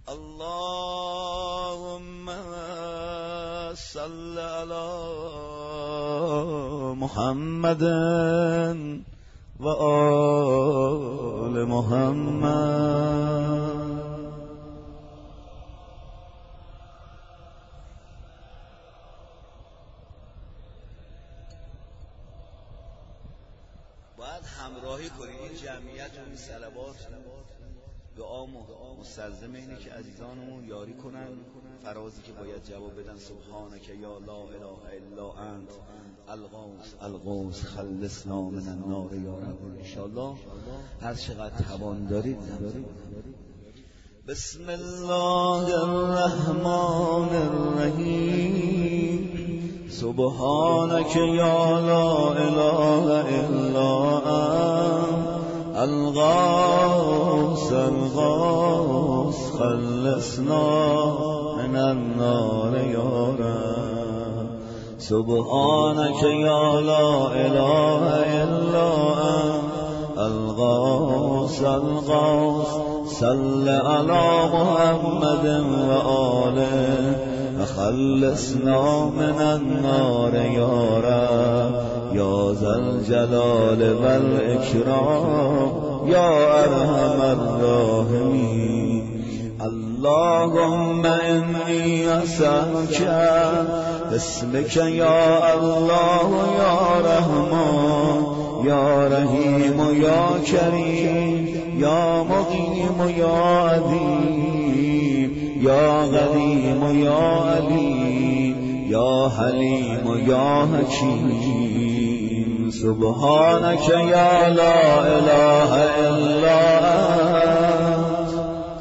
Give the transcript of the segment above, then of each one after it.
اللهم صل على محمد و آل محمد. باید همراهی کنید این جمعیت و این صلوات دعا مستلزم اینه که عزیزانمون یاری کنن فرازی که باید جواب بدن. سبحانک یا لا اله الا انت الغوث خلصنا من النار یا رب. انشاءالله هر چقدر توان دارید. بسم الله الرحمن الرحیم. سبحانک یا لا اله الا انت الغوث خلصنا من النار یا رب. سبحانک یا لا اله الا انت الغوث صل علی محمد و آله و خلصنا من النار یا رب. یا ذا الجلال و الاکرام یا ارحم الراحمین. اللهم انی اسألک باسمک یا الله یا رحمان یا رحیم یا کریم یا مقیم یا عظیم یا قدیم یا علیم یا حلیم یا حکیم. سبحانک یا لا اله الا انت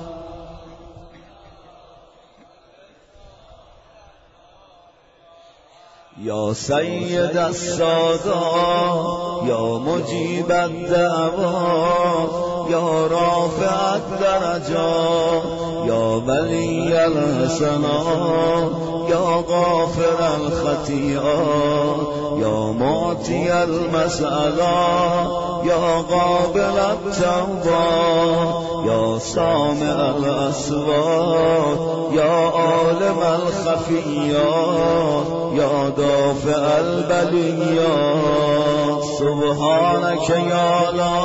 یا سید السادات یا مجیب الدعوات یا رافع الدرجات یا ولی الحسنات یا غافر الخطیئات یا معطی المسئلات یا قابل التوبات یا سامع الاصوات یا عالم الخفیات یا دافع البلیات. سبحانک یا لا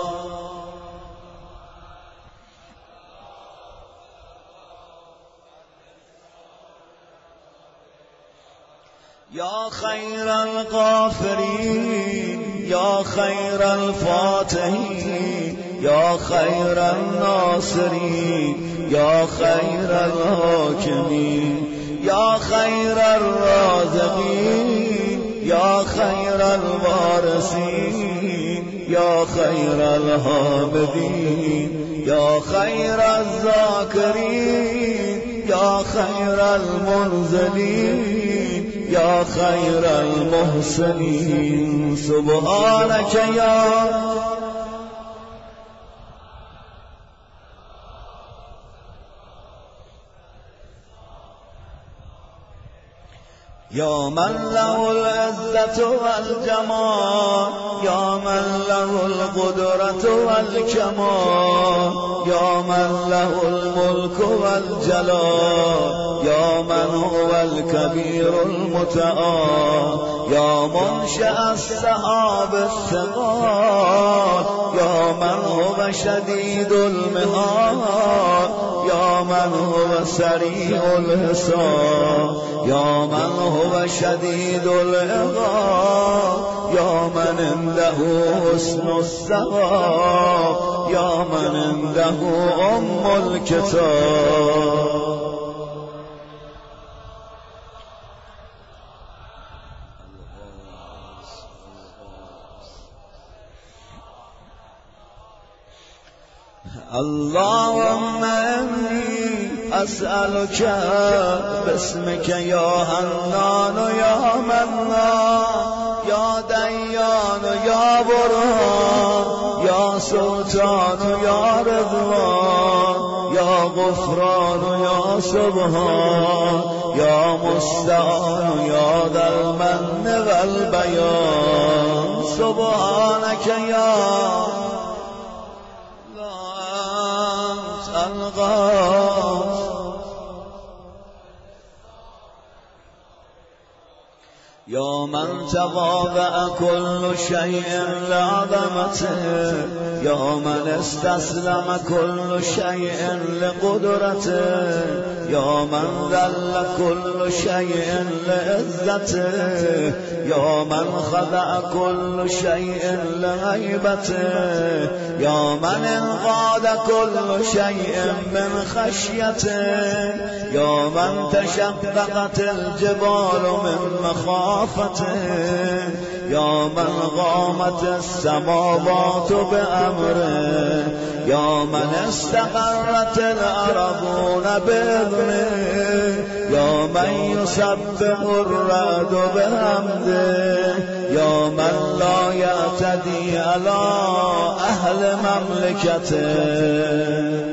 یا خیر الغافرین یا خیر الفاتحین یا خیر الناصرین یا خیر الحاکمین یا خیر الرازقین یا خیر الوارثین یا خیر الحامدین یا خیر الذاکرین یا خیر المنزلین یا خیر المحسنین. سبحانک یا من له العزة والجمال یا من له القدرة والکمال یا من له الملك والجلال یا من هو الكبير المتعال یا منشأ السحاب الثقال یا من هو شدید المحال یا من هو سریع الحساب یا من هو شدید العقاب یا من عنده حسن الثواب یا من عنده الکتاب. اللهم انی اسألک باسمک یا حنان یا منان یا دیان یا برهان یا سلطان یا رضوان یا غفران یا سبحان یا مستعان یا ذا المن والبیان. سبحانک یا الغوث یا من تواضع كل شيء لعظمته، یا من استسلم كل شيء لقدرته، یا من ذل كل شيء لعزته، یا من خضع كل شيء لهيبته، یا من انقاد كل شيء من خشيته، یا من تشققت الجبال من مخافته، یا من قامت السماوات بأمره، یا من استقرت الأرضون بإذنه، یا من يسبح الرعد بحمده، یا من لا يعتدي على أهل مملكته.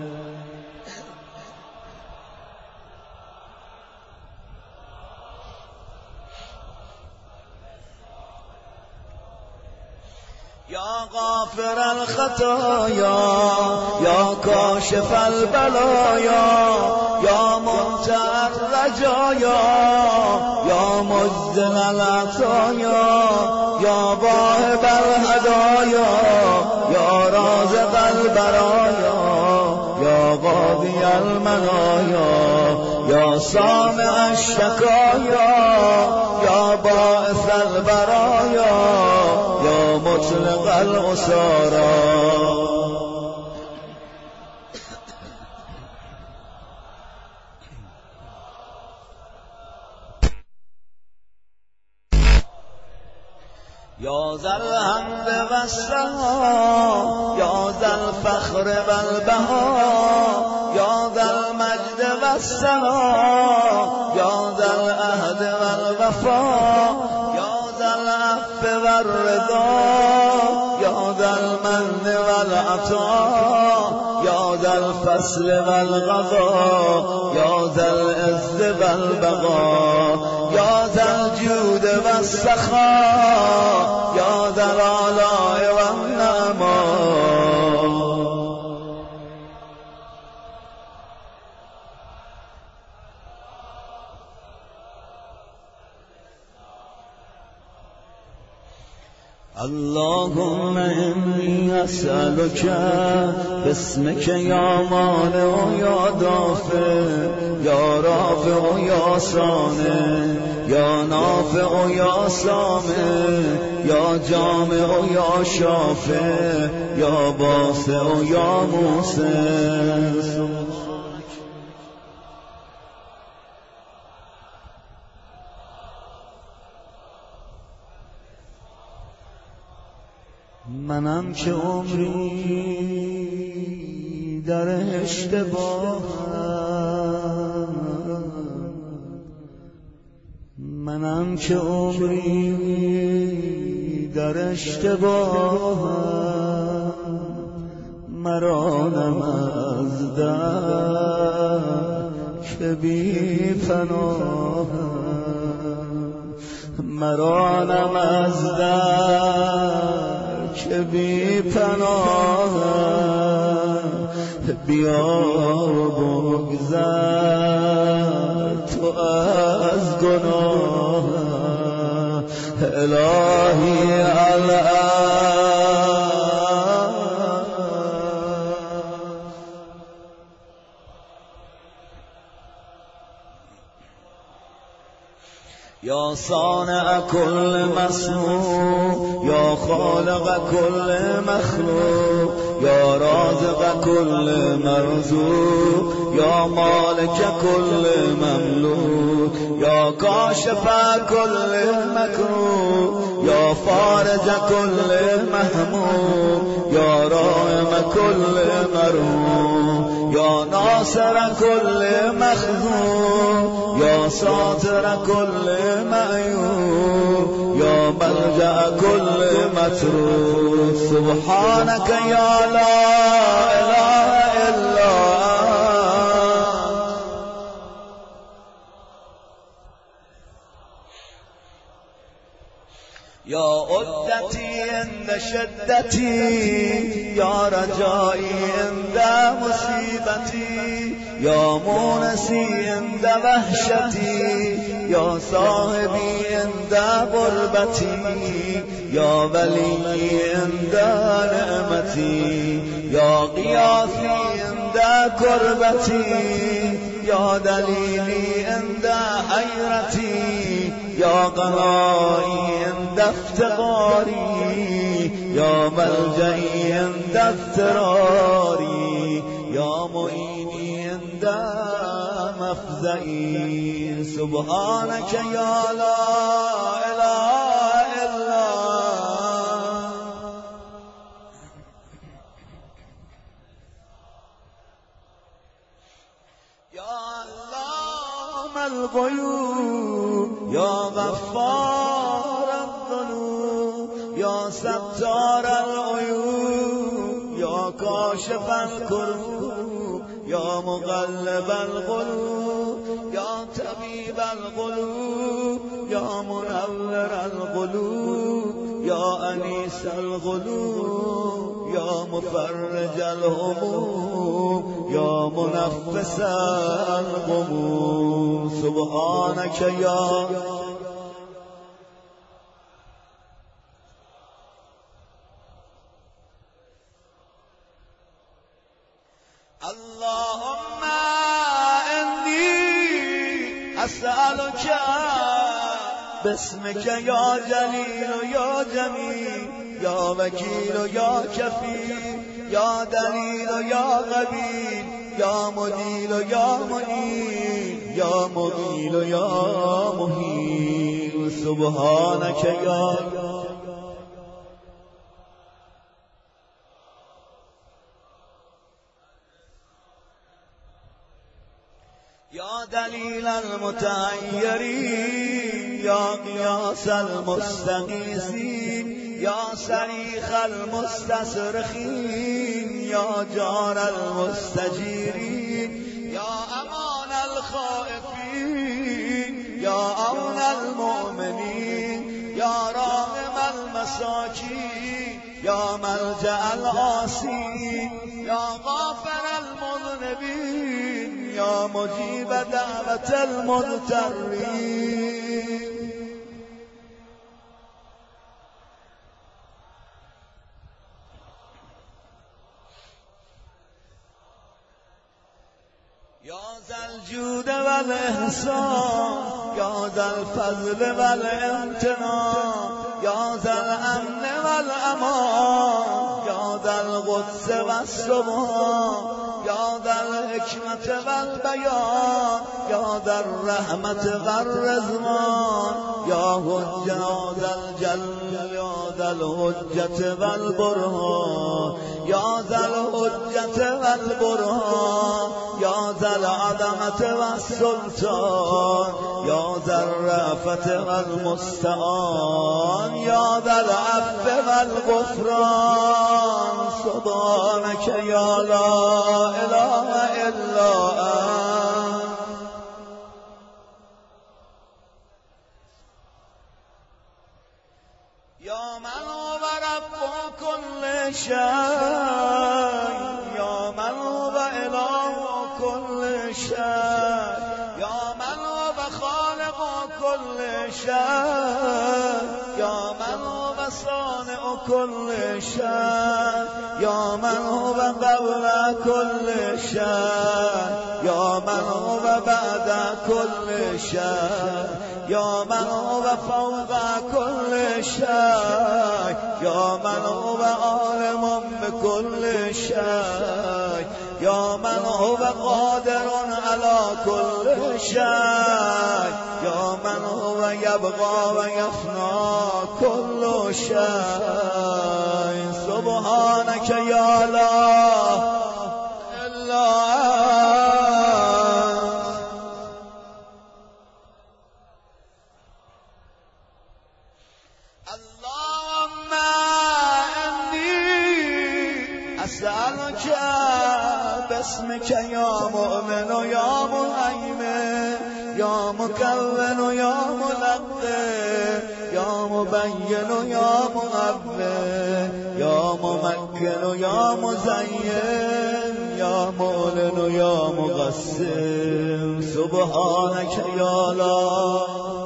یا غافر الخطايا، یا کاشف البلايا، یا منتهى الرجايا، یا مجزل العطايا، یا واهب الهدايا، یا رازق البرايا، یا قاضي المنايا، یا سامع الشكايا، یا باعث البرايا، یا مطلق الأسارى. یا ذا الحمد والثنا، یا ذا الفخر والبهاء، یا ذا المجد والثنا، یا ذا العهد والوفا، یا ذا العفو والرضا، یا ذا المن والعطاء، یا ذا الفصل والقضاء، یا ذا العز والبقاء، یا ذا الجود والسخاء، یا ذا الآلاء والنعماء. اللهم إني أسألك باسمك يا مانع يا دافع، يا رافع يا صانع، يا نافع يا سامع، يا جامع يا شافع، يا باسع يا موسع. منم که عمری در اشتباهم، منم که عمری در اشتباهم، مرا نم از در که بی پناهم، مرا نم از در که بی پناه، بیا بگذر تو از گناه، الهی الان. یا صانع كل مصنوع، یا خالق كل مخلوق، یا رازق كل مرزوق، یا مالک كل مملوک، یا کاشف كل مکروه، یا فارج كل محموم، یا رائم كل مرحوم، یا ناصر كل مخذوم، یا ساتر كل معیوب، یا ملجأ كل متروک. سبحانك یا لا اله الا یا عدتی عند شدتی، یا رجایی عند مصیبتی، یا مونسی عند وحشتی، یا صاحبی عند غربتی، یا ولی عند نعمتی، یا قیاسی عند کربتی، یا دلیلی عند حیرتی، یا قنائی عند افتقاری، یا ملجئی عند اضطراری، یا معینی عند مفزعی. سبحانك یا لا اله الا یا علام الغیوب، یا غفار الذنوب، یا ستار العیوب، یا کاشف الکروب، یا مقلب القلوب، یا طبیب القلوب، یا منور القلوب، یا انیس القلوب، یا مفرج الهموم، یا منفس الغموم. سبحانك یا اللهم انی اسألك باسمك یا جلیل و یا جمیل، یا وکیل و یا کفیل، یا دلیل و یا قبیل، یا مدیل و یا منیل، یا مغیل و یا مهیل. سبحانك یا دلیل المتعیرین، یا قیاس المستغیثین، یا صریخ المستصرخین، یا جار المستجیرین، یا امان الخائفین، یا عون المؤمنین، یا راحم المساکین، یا ملجأ العاصین، یا غافر المذنبین، یا مجیب دعوت المضطرین. یا ذا الجود والاحسان، یا ذا الفضل والامتنان، یا ذا الامن والامان، یا ذا القدس والسبحان، یا ذا الحکمت والبیان، یا ذا الرحمت والرضوان، یا ذا الجل، یا ذا الحجت والبرهان، یا ذا الحجت والبرهان، یا ذا العظمت والسلطان، یا ذا الرأفت والمستعان، یا ذا العفو والغفران. سبحانك یا لا اله الا انت. یا من هو رب كل شيء، یا من هو اله كل شيء، یا من هو خالق كل شيء، یا من هو صانع كل شيء، یا من هو قبل كل شيء، یا من هو بعد كل شيء، یا من هو فوق كل شيء، یا من هو عالم بكل شيء، یا من هو قادر على كل شيء، یا من هو يبقى ويفنى كل شيء. سبحانك یا لا الا اللهم انی اسألك باسمك یا مؤمن و یا مهیمن، یا مکون و یا ملقن، یا یا مبین و یا مقوی یا ممکن و یا مزین یا معلن و یا مقسم سبحانک یا لا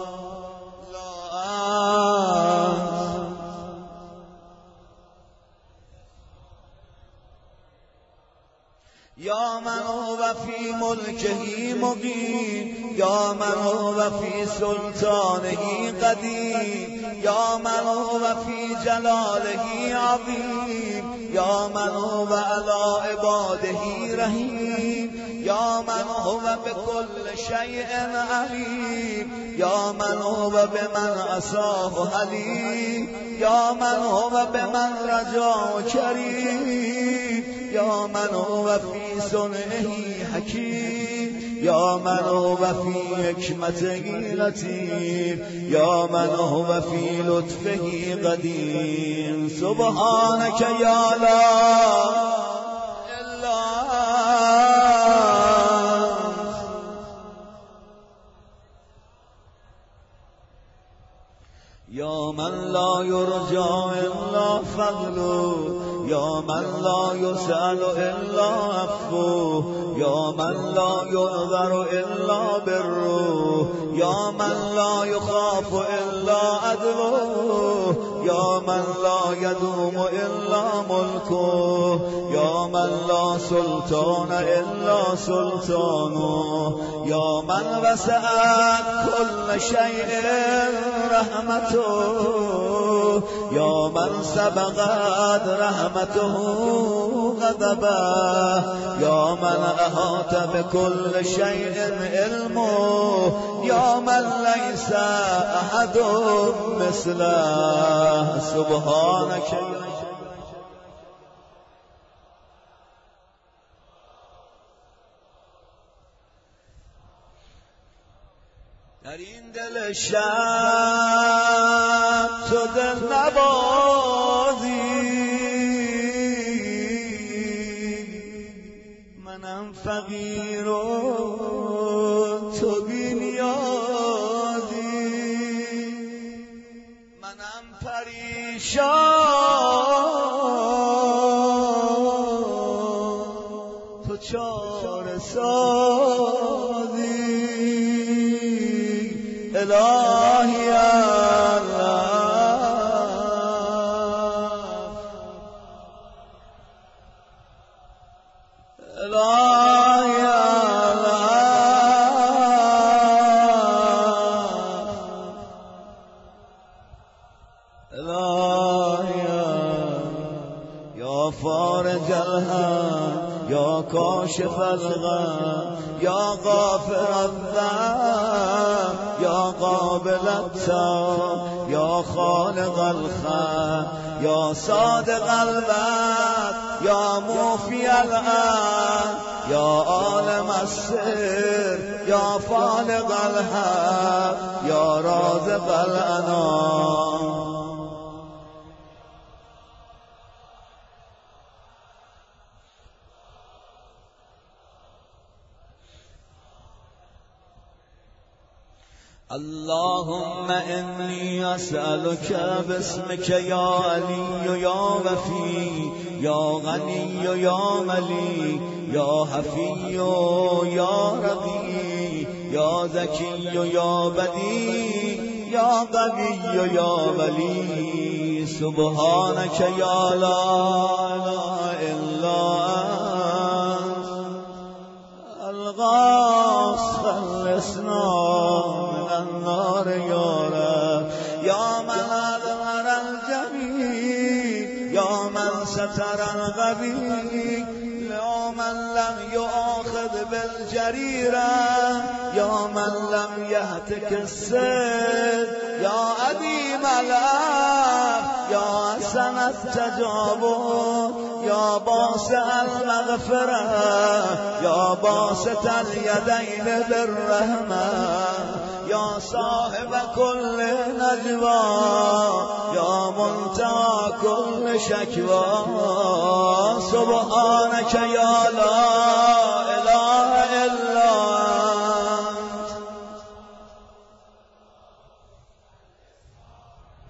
یا من هو فی ملکه مقیم یا من هو فی سلطانه قدیم یا من هو فی جلاله عظیم یا من هو علی عباده رحیم یا من هو بكل شیء علیم یا من هو بمن عصاه حلیم یا من هو بمن رجا کریم یا من هو فی صنعه حکیم یا من هو فی حکمته لطیف یا من هو فی لطفه قدیر سبحانک یا لا الا یا من لا یرجا الا فضله یا من لا یسأل الا عفوه یا من لا ینظر الا بره یا من لا یخاف الا عدله یا من لا یدوم الا ملکه یا من لا سلطان الا سلطانه یا من وسعت کل شیء رحمته یا من سبقت رحمته غضبه یا من احاط بكل شیء علمه یا من لیس احد مثله سبحانک در این دل شب تو دل نبازی منم فقیر و تو بی نیازی منم پریشان تو چاره سازی الهی الله الهی الله یا فارج الهم یا کاشف الغم یا غافر الذنب یا قابل التوب یا خالق الخلق یا صادق الوعد یا موفی العهد یا عالم السر یا فالق الحق یا رازق الانام اللهم انی اسألک باسمک یا علی یا وفی یا غنی یا ملی یا حفی یا رقی یا ذکی یا بدی یا قوی یا ولی سبحانک یا لا اله الا انت الغاث خلصنا النار یا رب یا من اظهر الجمیل یا من ستر الغبی یا من لم یؤاخذ بالجریرة یا من لم یهتک السد یا عدیم العفو یا حسن التجاوز یا باسع المغفرة یا باسط الیدین بالرحمة یا صاحب کل نجوا یا منتهى کل شکوا سبحانک یا لا اله الا انت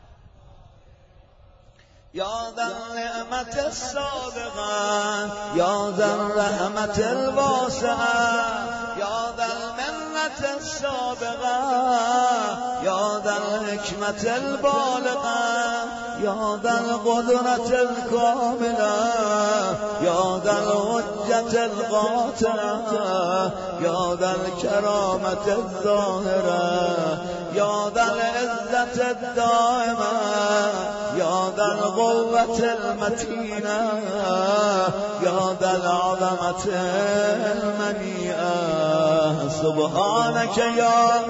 ذا النعمت السابقة یا ذا الرحمت الواسعة یا ذا المنت السابقة یا ذا الحکمت البالغة یا ذا القدرة الكاملة یا ذا الحجة القاطعة یا ذا الكرامة الظاهرة یا ذا العزة الدائمة یا ذا القوة المتينة یا ذا العظمة المنيئة سبحانك یا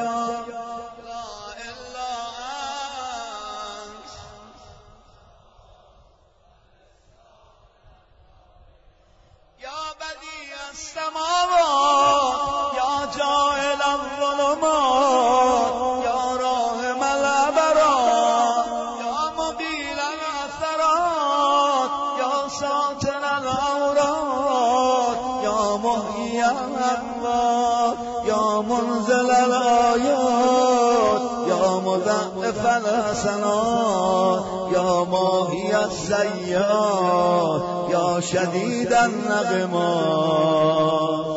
السماوات یا جاعل الظلمات یا راحم الابرار یا مقیل الاثرات یا ساتر العورات یا محیی الاموات یا منزل الآیات یا مضاعف الحسنات یا ماحی السیئات یا شدید النقمات.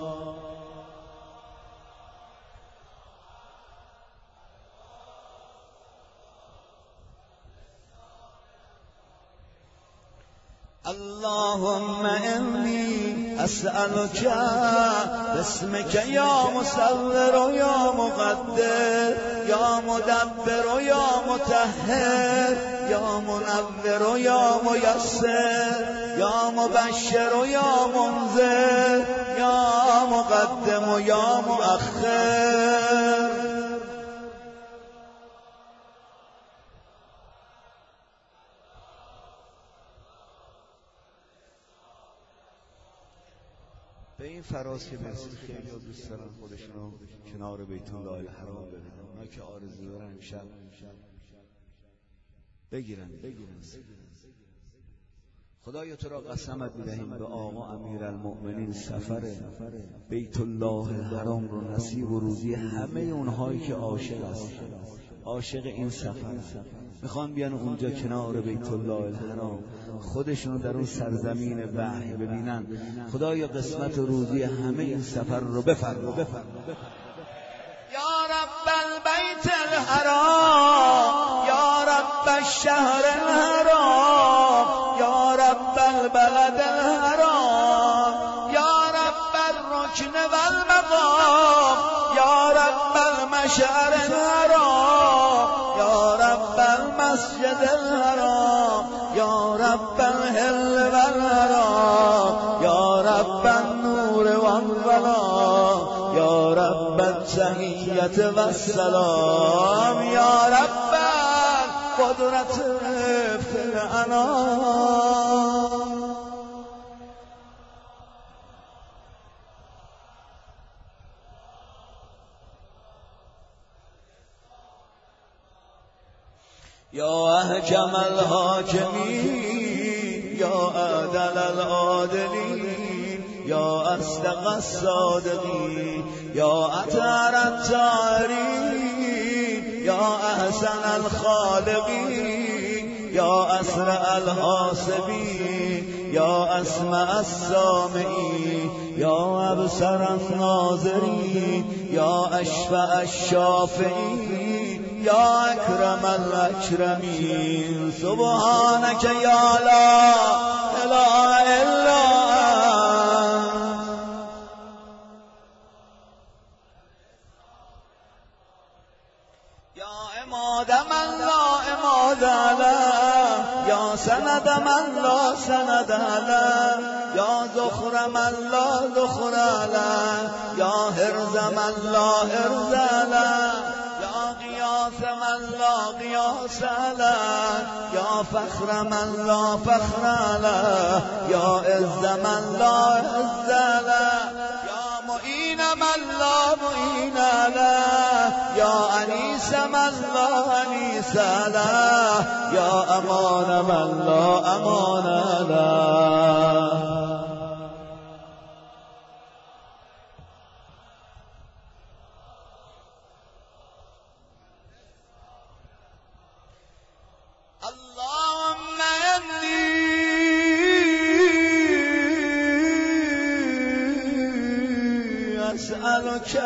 اللهم إني أسألك باسمك يا مصور يا مقدر يا مدبر يا مطهر يا منور يا ميسر يا مبشر يا منذر يا مقدم يا مؤخر. به این فراز که مرسید خیلی دوست دارن خودشونو کنار بیت الله الحرام ببینن، اونا که آرزو دارن امشب بگیرن. خدایا تو را قسمت می‌دهیم به آقا امیرالمؤمنین سفر بیت الله الحرام رو نصیب و روزی همه اونهایی که عاشق این سفر میخوان بیان اونجا کنار بیت الله الحرام خودشونو در اون سرزمین وحی ببینن. خدایا قسمت و روزی همه این سفر رو بفرما. یا رب البیت الحرام یا رب الشهر الحرام یا رب البلد الحرام یا رب الرکن والمقام یا رب المشعر الحرام یا رب المسجد الحرام یا رب الحل والحرام یا رب النور والظلام یا رب التحیت والسلام یا رب القدرت فی الانام. یا احکم الحاکمین یا اعدل العادلین یا اصدق الصادقین یا اطهر الطاهرین یا احسن الخالقین یا اسرع الحاسبین یا اسمع السامعین یا ابصر الناظرین یا اشفع الشافعین یا اکرم الاکرمین. سبحانک یا لا اله الا انت. یا عماد من لا عماد له یا سند من لا سند له یا ذخر من لا ذخر له یا حرز من لا حرز له قیاس من لا قیاس له یا فخر من لا فخر له یا عز من لا عز له یا معین من لا معین له یا انیس من لا انیس له یا امان من لا امان له. اللهم نسألك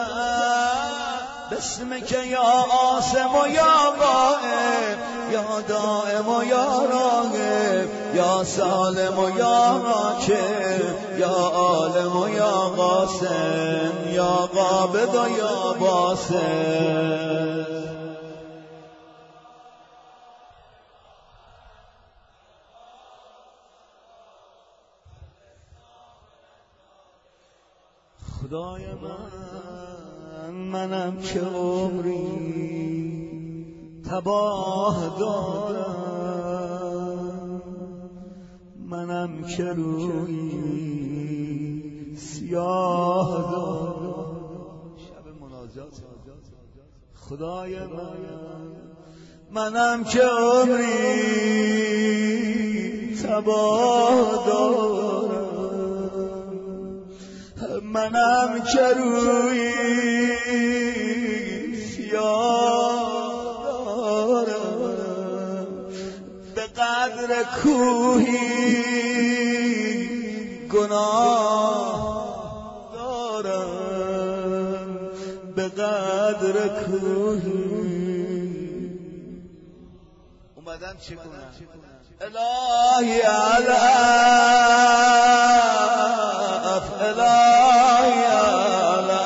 باسمك یا عاصم و یا غائب یا دائم و یا راغب یا سالم و یا راکب یا عالم و یا قاسم یا قابض و یا باسط. خدای منم که عمری تباه دارم، منم که روی سیاه دارم. شب مناجات خدای منم که عمری تباه دارم، منم که روی سیاه دارم، به قدر کوهی گناه دارم، به قدر کوهی. اومدم چه کنم؟ الهی علف الهی علف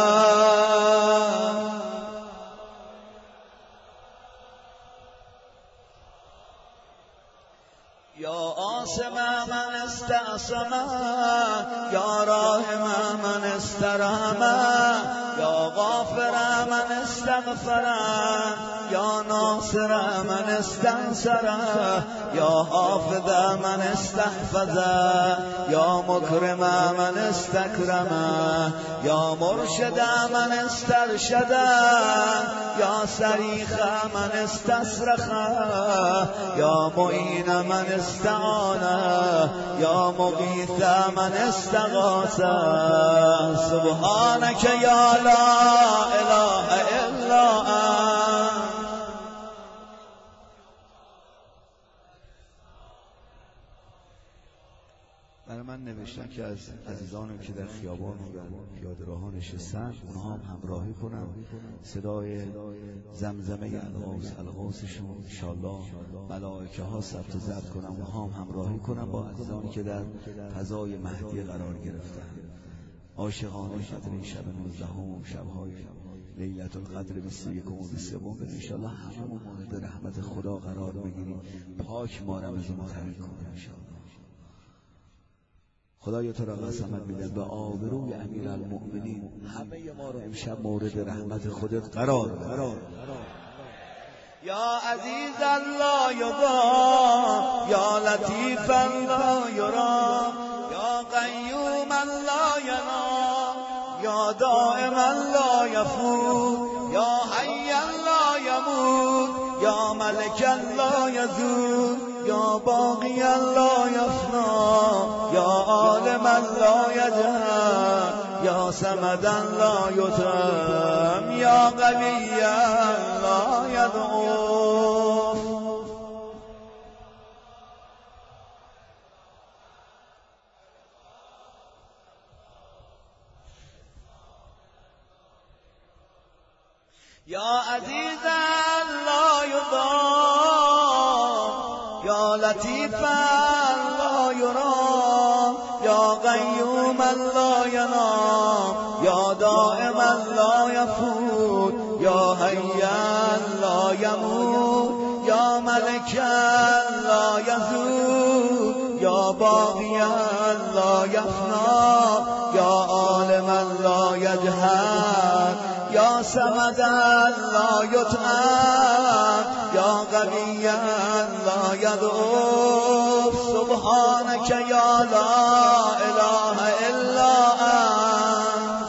یا عاصم من استعصم یا راحم من استرحم یا غافر من استغفر یا ناصر من استنصر یا حافظ من استحفظ یا مکرم من استکرم یا مرشد من استرشد یا صریخ من استصرخ یا معین من استعان یا مغیث من استغاث. سبحانك یا لا اله الا انت. برای من نوشتن که از عزیزانم که در خیابان و پیاده راه‌ها نشستن اونها هم همراهی کنم، صدای زمزمه الغوثشون انشالله ملائکه ها ثبت و ضبط کنم، اونها هم همراهی کنم با عزیزانی که در فضای مهدی قرار گرفتن. عاشقان قدر این شب 19 شب‌های لیلة القدر 21 و 23 انشالله هممون مورد رحمت خدا قرار بگیریم. پاک ما رو از اون خرید کنه انشالله. خدایا تو را قسمت میدم به آبروی امیرالمؤمنین همه ما رو امشب مورد رحمت خودت قرار بده. یا عزیز لا یضام یا لطیف لا یرام یا قیوم لا ینام یا دائم لا یفوت یا حی لا یموت یا ملک لا یزول یا باقی لا یفنا یا عالم لا یجهل یا صمد لا یتم یا قوی لا یضعف. یا عزیزا لا یضام یا لطیفا لا یرام یا قیوم لا ینام یا دائم لا یفوت یا حی لا یموت یا ملک لا یزول یا باقی لا یفنا یا عالم لا یجهل یا صمد لا یطعم یا قوی لا یضعف. سبحانك یا لا اله الا انت.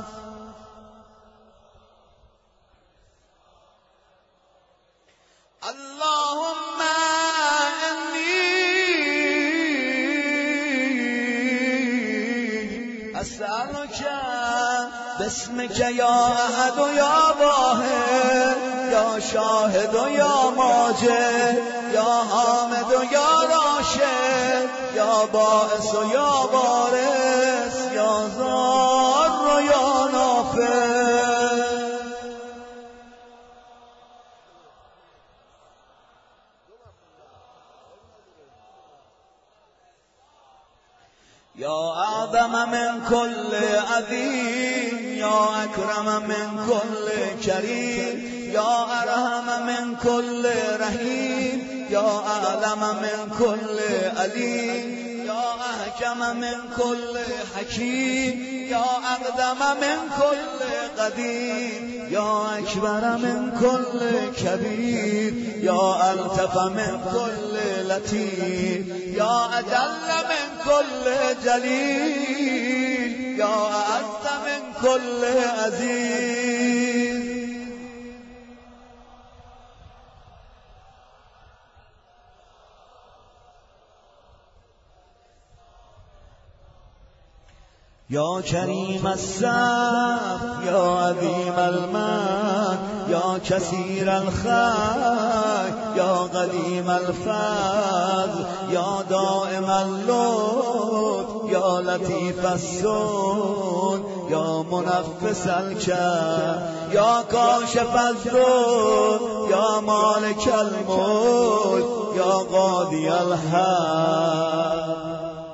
اللهم انی اسألك باسمك یا احد و یا واحد یا شاهد و یا ماجد یا حامد و یا راشد یا باعث و یا وارث یا ضار و یا نافع یا اعظم من کل عظیم، یا اکرم من کل کریم، یا ارحم من کل رحیم، یا اعلم من کل علیم، یا احکم من کل حکیم، یا اقدم من کل قدیم، یا اکبر من کل کبیر، یا الطف من کل لطیف، یا اجل من کل جلیل، یا اعز من کل عزیز. یا کریم الصف، یا عظیم المن، یا کثیر الخیر، یا قدیم الفضل، یا دائم اللطف، یا لطیف السن، یا منفس الکرب، یا کاشف الضر، یا مالک الملک، یا قاضی الحق.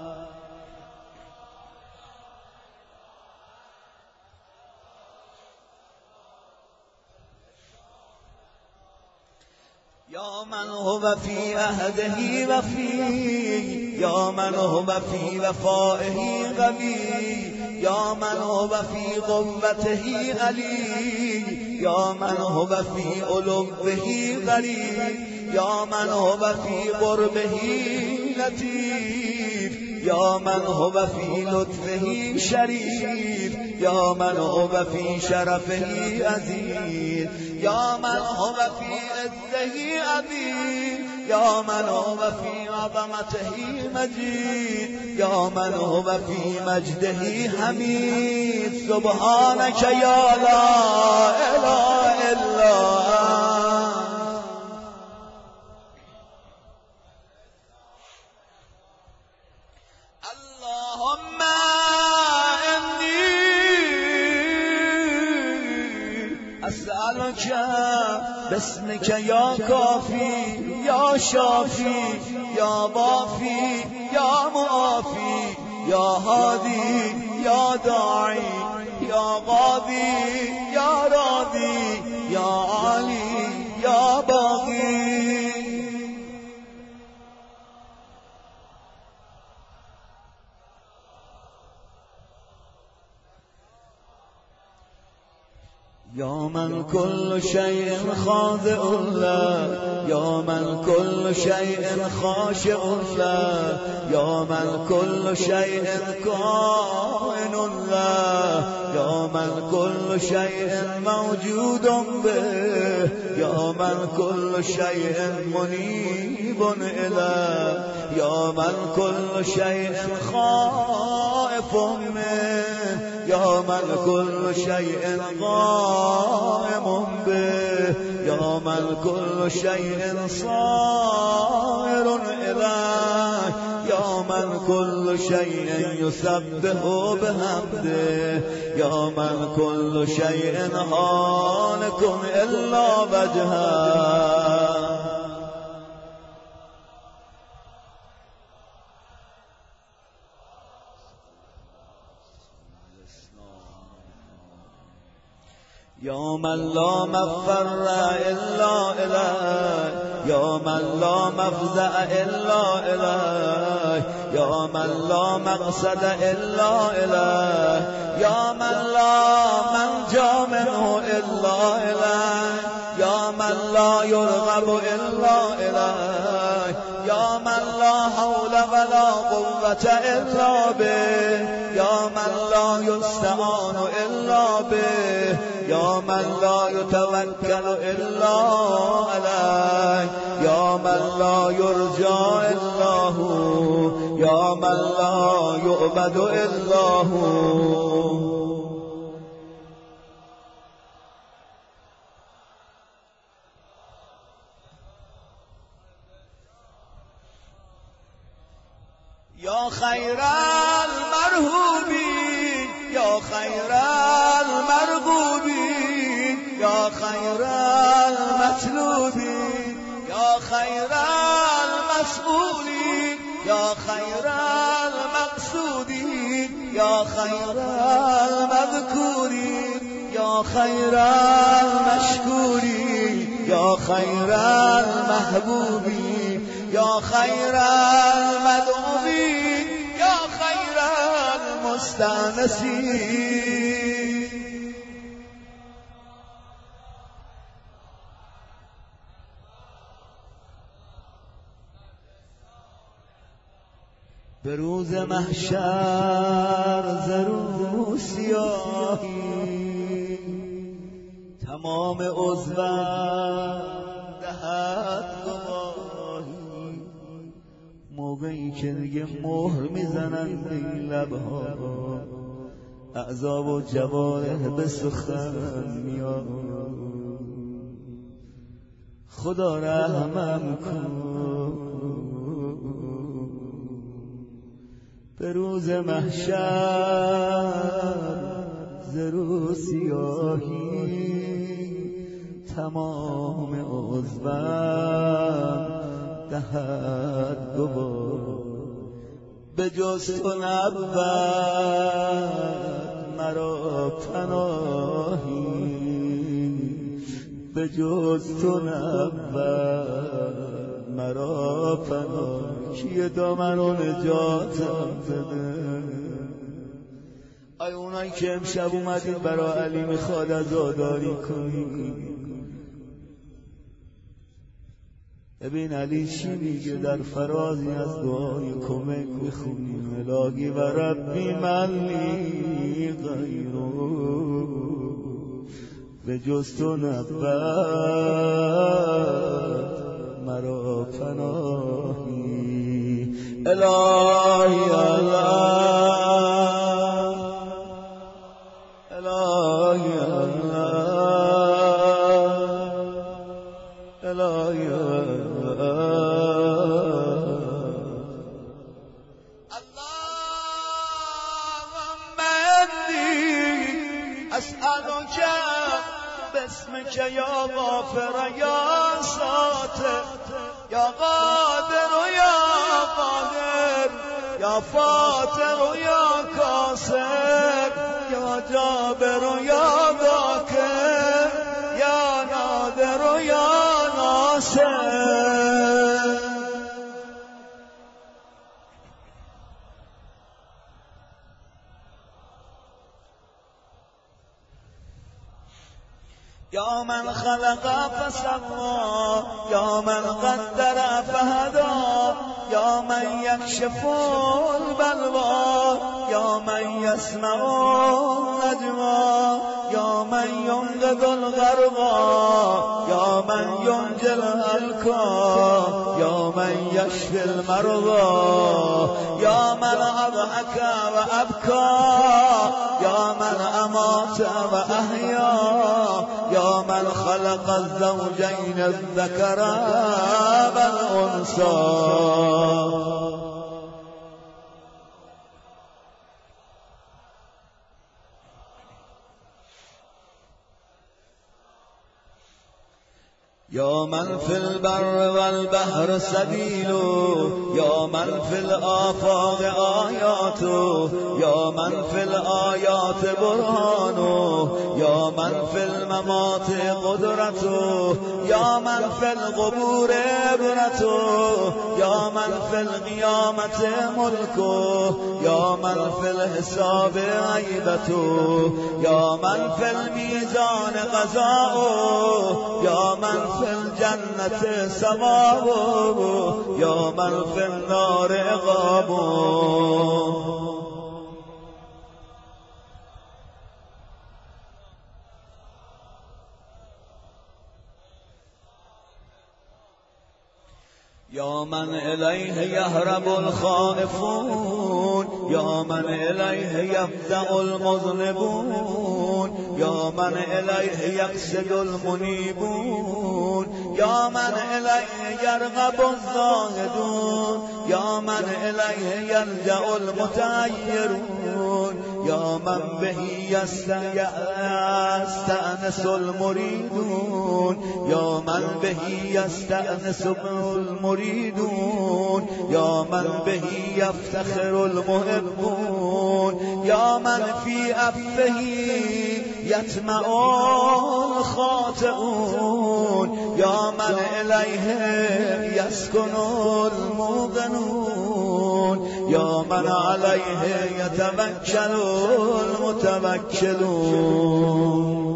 یا من هو فی عهده وفی، یا من هو فی وفائه قوی، یا من هو فی قوته علی، یا من هو فی علوه قریب، یا من هو فی قربه لطیف، یا من هو فی لطفه شریف، یا من هو فی شرفه عزیز، یا من هو فی عزه عظیم، یا من هو فی عظمته مجید، یا من هو فی مجده حمید. سبحانک یا لا اله الا انت. اللهم اسألك باسمك یا کافی، یا شافی، یا بافی، یا معافی، یا هادی، یا داعی، یا قاضی، یا راضی، یا عالی، یا باقی. یا من کل شیء خاضع له، یا من کل شیء خاشع له، یا من کل شیء کائن له، یا من کل شیء موجود به، یا من کل شیء منیب الیه، یا من کل شیء خائف منه، یا من کل شیء قائم به، یا من کل شیء صائر الیه، یا من کل شیء یسبح بحمده، یا من کل شیء هالک الا وجهه. یا من لا مفر الا الیه، یا من لا مفزع الا الیه، یا من لا مقصد الا الیه، یا من لا منجا منه الا الیه، یا من لا یرغب الا الیه، یا من لا حول ولا قوة الا به، یا من لا یستعان الا به، یا من لا یتوکل الا علیه، یا من لا یرجى الا هو، یا من لا یعبد الا هو. یا خیر المرحوبین، یا خیر المرغوبین، یا خیر المطلوبین، یا خیر المسئولین، یا خیر المقصودین. یا خیر المذکوری یا خیر المشکوری یا خیر المحبوبی یا خیر المدعوی یا خیر المستانسی. به روز محشر ز رو سیاهی تمام عضوم دهد گواهی، موقعی که دیگه مهر میزنند این لبها، اعضا و جوارح به سخن میاد. خدا رحمم کن به روز محشر ز رو سیاهی تمام عضوم دهد گواه، به جز تو نبود مرا پناهی، به جز تو نبود مرا پناهی. کیه دامن و نجاتم بده؟ آیا اونایی که امشب اومدید برای علی میخواد عزاداری کنی؟ ببین علی چی میگه در فرازی از دعای کمک میخونیم: الهی و ربی ملی غیرو، به جز تو نبود مرا پناهی. الهی الله الهی الله الهی الله اللهم انی اسألک باسمک یا غافر یا ساتر یا قادر یا قادر یا فاتر یا کاسر یا جابر یا ذاکر یا نادر یا ناصر. یا من خلق فسوا یا من قدر فهدا یا من یکشف البلوا یا من یسمع النجوا یا من ینقذ الغرقا یا من ینجی الهلکا یا من یشفی المرضا یا من اضحک و ابکا یا من امات و احیا یا من خلق الزوجین الذکر والانثی. یا من فی البر والبحر سبیل یا من فی الآفاق آیات یا من فی الآیات برهان یا من فی الممات قدرت یا من فی القبور عبرت یا من فی القیامت ملک یا من فی الحساب عیبت یا من فی المیزان قضاء یا من فی الجنة ثواب یا من فی النار عقاب. یا من الیه یهرب الخائفون یا من الیه یفزع المذنبون یا من الیه یقصد المنیبون یا من الیه یرغب الزاهدون یا من الیه یلجأ المتعیرون یا من بهی یستأنس المریدون یا من بهی یستأنس المریدون یا من بهی یفتخر المحبون یا من فی عفوه یطمع الخاطئون یا من الیه یسکن الموقنون یا من علیه یتوکل المتوکلون.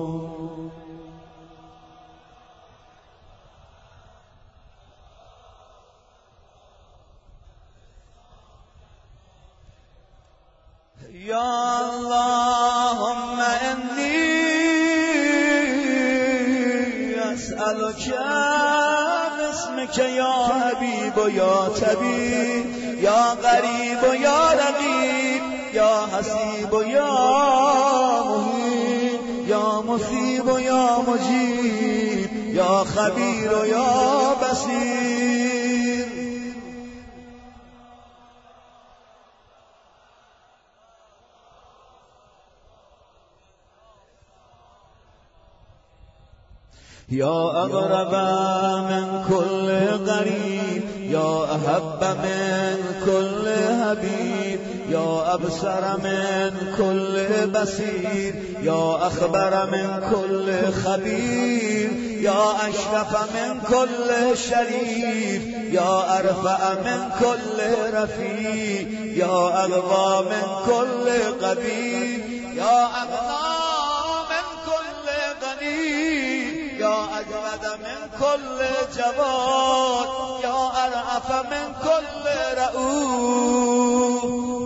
یا اللهم انی اسألک باسمک یا حبیب و یا طبیب یا غریب و یا رقیب یا حسیب و یا محیط یا مصیب و یا مجیب یا خبیر و یا بصیر. یا اقرب من كل قریب یا احب من كل حبیب یا ابصر من كل بصیر یا اخبر من كل خبیر یا اشرف من كل شریف یا ارفع من كل رفیع یا اقوی من كل قوی یا اغنی من كل غنی یا اجود من كل جواد یا ارعف من كل رؤوف.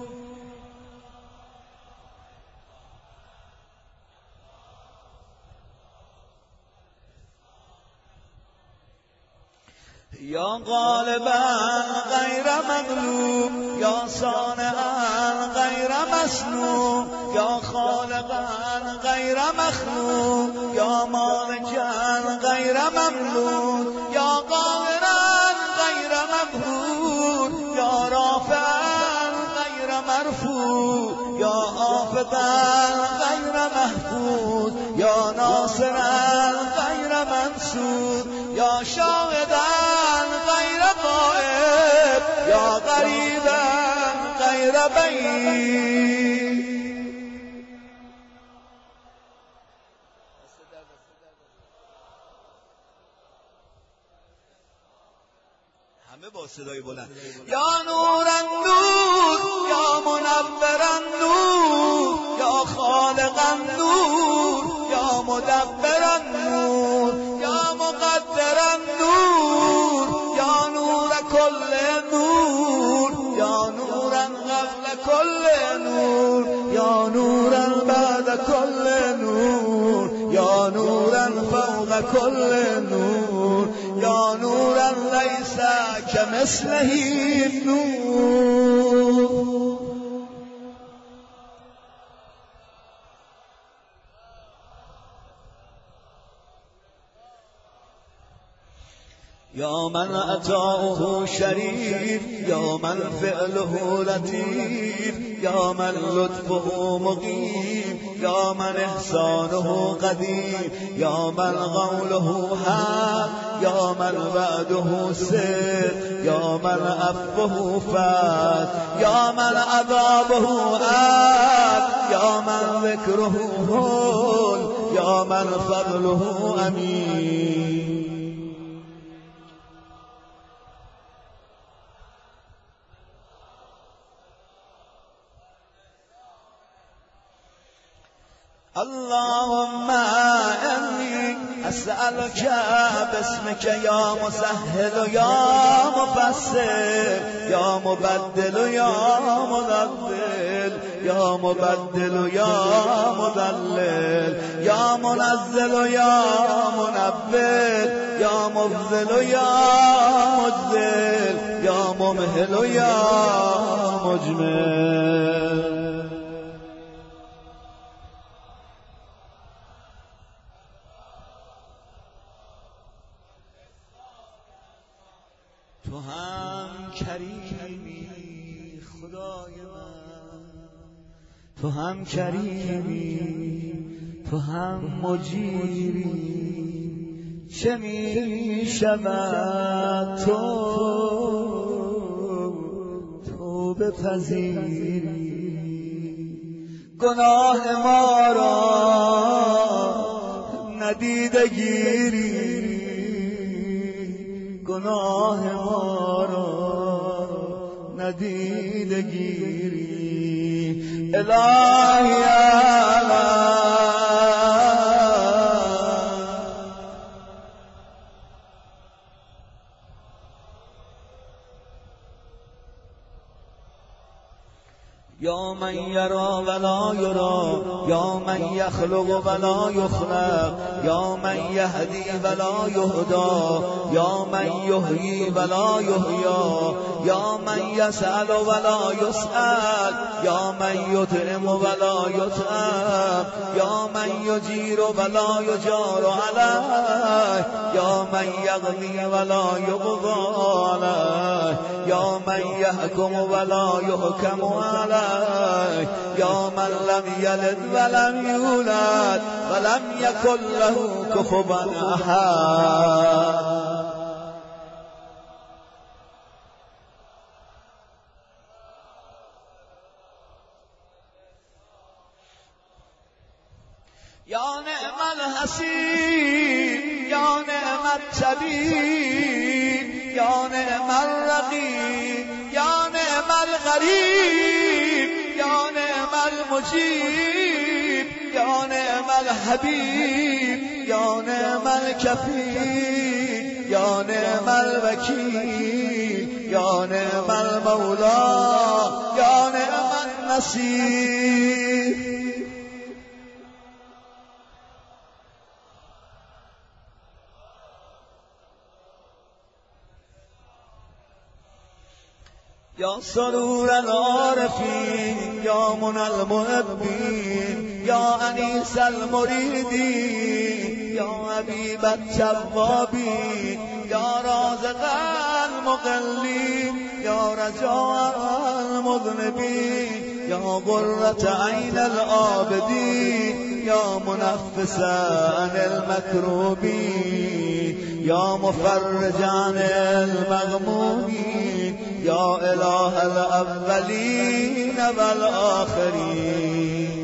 یا غالبا غیر مغلوب یا صانعا غیر مصنوع یا خالقا غیر مخلوق یا مالکا غیر مملوک یا قاهرا غیر مقهور یا رافعا غیر مرفوع یا حافظا غیر محفوظ یا ناصرا غیر منصور یا شاهدا غیر غائب یا قریبا غیر بعید. همه با صدای بلند. یا نورا نور یا منورا نور یا خالقا نور یا مدبرا نور یا مقدرا نور یا نور كل نور یا نورا قبل كل نور یا نورا بعد كل نور یا نورا فوق كل نور یا نورا ليس كمثله النور. یا من عطاؤه شریف یا من فعله لطیف یا من لطفه مقیم یا من احسانه قدیم یا من قوله حق یا من وعده صدق یا من عفوه فضل یا من عذابه عدل یا من ذکره هول یا من فضله امین. اللهم انی اسألک باسمک یا مسهل یا مفسر یا مبدل یا مضلل یا مبدل یا مضلل یا منزل یا منبل یا مفضل یا مجزل یا ممهل یا مجمل. تو هم کریمی خدای من، تو هم کریمی، تو هم مجیری، چه می شود تو بپذیری. گناه ما را ندیده گیری، گناه ما را ندیده گیری. الهی یا من یرا ولا یرا، یا من یخلق ولا یخلق، یا من یهدی ولا یهدا، یا من یحیی ولا یحیا، یا من یسأل ولا یسأل، یا من یطعم ولا یطعم، یا من یجیر ولا یجار علیه، یا من یغنی ولا یقضى علیه، یا من یحکم ولا یحکم علیه، یا من لم یلد ولم یولد ولم یکن له کفوا احد. یا نعم الحسین، یا نعم الطبیب، یا نعم الرقیب، یا نعم الغریب، یا نعم المجیب، یا نعم الحبیب، یا نعم الکفیل، یا نعم الوکیل، یا نعم المولا، یا نعم النصیر. یا سرور العارفین، یا منى المحبین، یا انیس المریدین، یا حبیب التوابین، یا رازق المقلین، یا رجاء المذنبین، یا قرة عین العابدین، یا منفس عن المکروبین، یا مفرج عن المغمومین، یا اله الاولین والآخرین.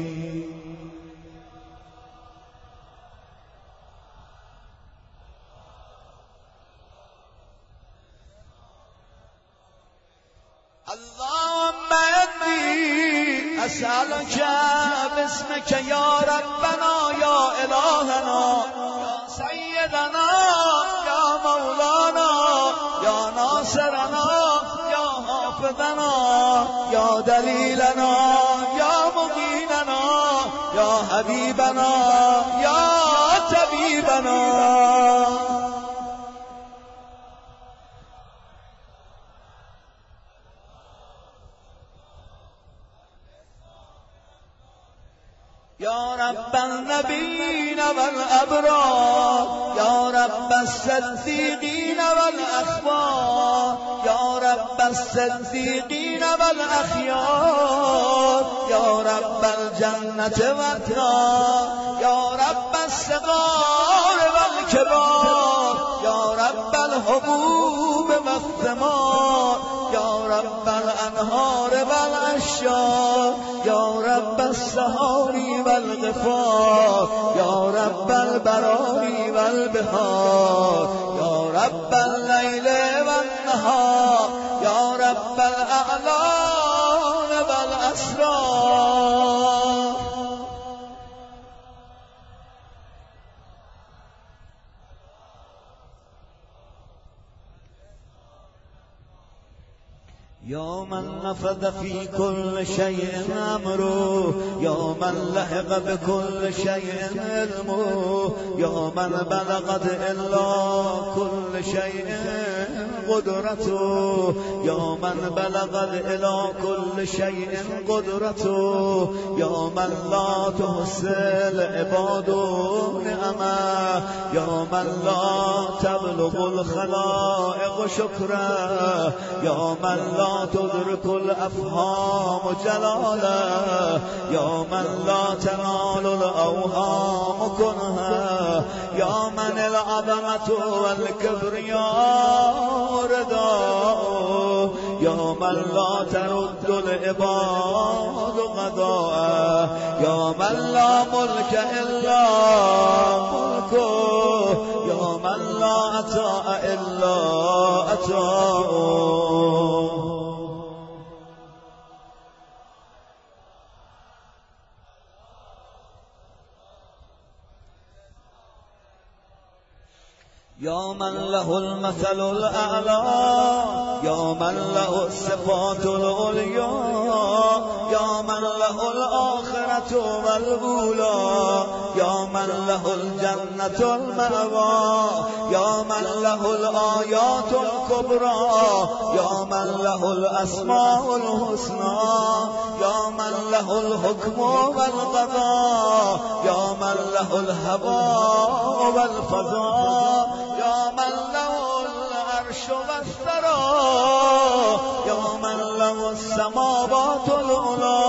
اللهم انی اسألک باسمک یا ربنا یا الهنا یا سیدنا یا مولانا یا ناصرنا یا حافظنا یا دلیلنا یا مغیننا یا حبیبنا یا طبیبنا. یا رب النبیین والابرار، یا رب الصدیقین والاخبار، یا رب الصدیقین والاخیار، یا رب الجنة والنار، یا رب الصغار والکبار، یا رب الحبوب والثمار، یا رب الانهار والاشجار، یا رب السحار والغفار، یا رب البرار والبحار، یا رب الليل والنهار، یا رب الاعلام والاسرار. یا من نفذ فی کل شیء امره، یا من لحق بكل شیء علمه، یا من بلغت الا كل شیء قدرته، یا من بلغت الى كل شیء قدرته، یا من لا تحصي العباد نعمه، یا من لا تبلغ الخلائق شکره، یا من لا لا تدرك الأفهام جلاله يا من لا تنال الأوهام كنها يا من العظمة والكبرياء رداء يا من لا ترد العباد قضاءه يا من لا ملك إلا ملكه يا من لا عطاء إلا عطاؤه يا من له المثل الأعلى يا من له الصفات العليا يا من له الآخرة والأولى يا من له الجنة المأوى يا من له الآيات الكبرى يا من له الأسماء الحسنى يا من له الحكم والقضاء يا من له الهواء والفضاء يا من له العرش والثرى يا من له السماوات العلى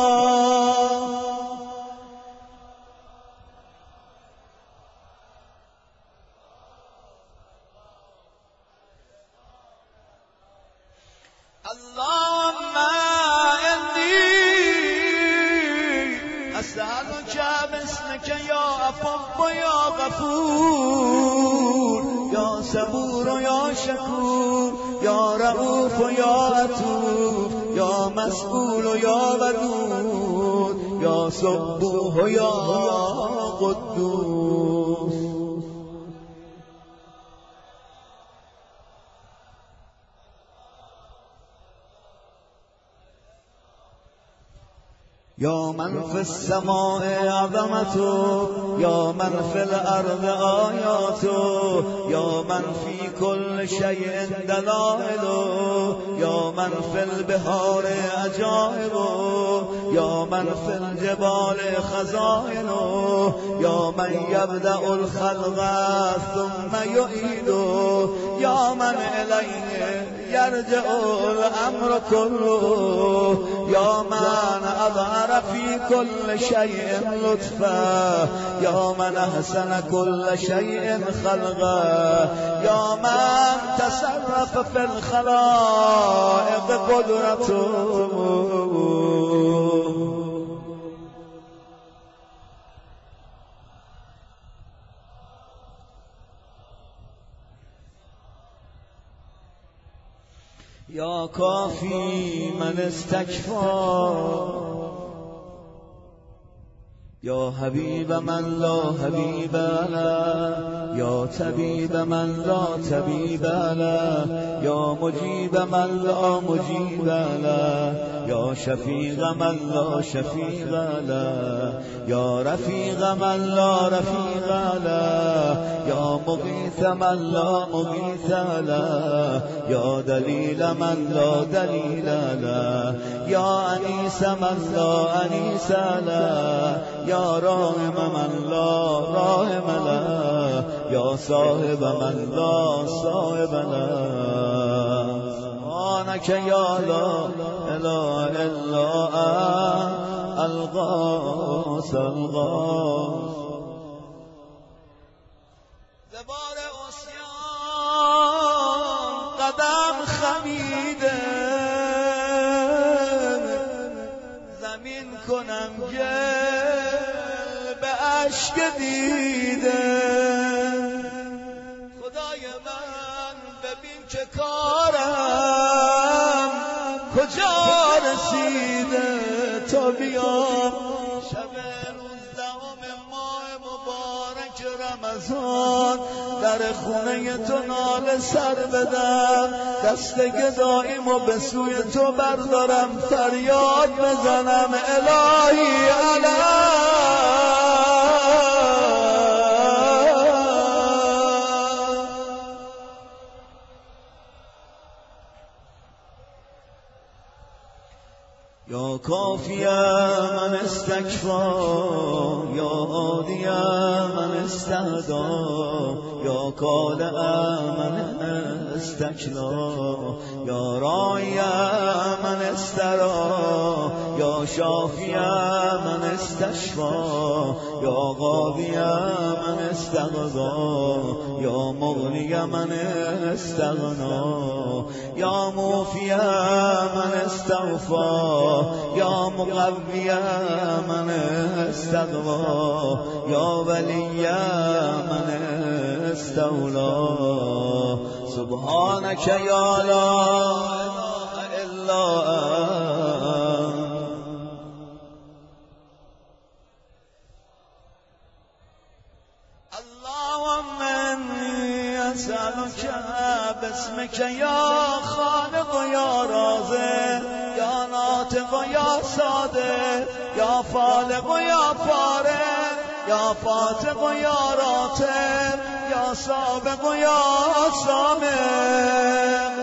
اللهم إني أسألك باسمك يا عفو يا غفور يا صبور يا شكور يا رؤوف يا عطوف يا مسؤول يا ودود يا سبوح يا قدوس يا من في السماء عظمته يا من في الأرض آياته يا من في كل شيء دلائله يا من في البحار عجائبه يا من في الجبال خزائنه يا من يبدأ الخلق ثم يعيده يا من إليه يرجع الأمر كله يا من أظهر في كل شيء لطفا يا من أحسن كل شيء خلقا يا من تصرف في الخلائق قدرته يا كافي من استكفى يا حبيب من لا حبيب له يا طبيب من لا طبيب له يا مجيب من لا مجيب له يا شفيق من لا شفيق له يا رفيق من لا رفيق له يا مغيث من لا مغيث له يا دليل من لا دليل له يا أنيس من لا أنيس له يا راهم من لا راهم له يا صاحب من لا صاحب له سبحانك يا لا إله إلا أنت الغوث الغوث زبار عصیان قدم خمیده زمین کنم گل به اشک دیده خدای من ببین که کارم کجا رسیده تا بیام شب 19 ماه مبارک رمضان در خونه تو ناله سر بدم دست گداییمو به سوی تو بردارم فریاد بزنم الهی یا یا کافی من استکفا، یا هادی من استهدا، یا کالع من استکلا، یا راعی من استرا، یا شافی من استشفا، یا قاضی من استغضا، یا مغنی من استغنا، یا موفی من استغفا، یا مقوی من استغوا، یا ولی من استولا. سبحانك یا لا اله الا انت. اللهم انی اسألك باسمك یا خالق و یا رازق، یا ناطق و یا صادق، یا فالق و یا فارق، یا فاتق و یا راتب، یا سابق و یا سابق.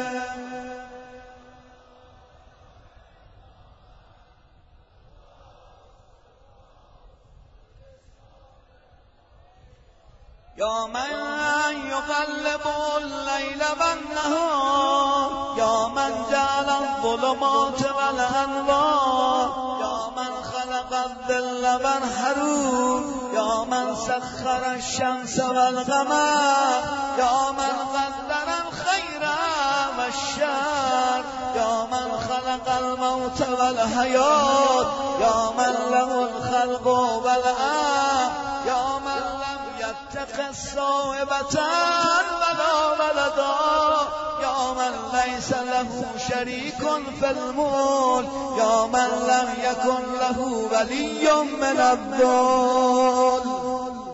یا من یقلب اللیل والنهار، یا من جعل الظلمات والانوار، یا من خلق الظل والحرور، یا من سخر الشمس والقمر، یا من قدر الخیر والشر، یا من خلق الموت والحیات، یا من له الخلق والامر، یا من يتخذ صاحبة ولا ولدا، يا من ليس له شريك في الملك، يا من لم يكن له ولي من الذل.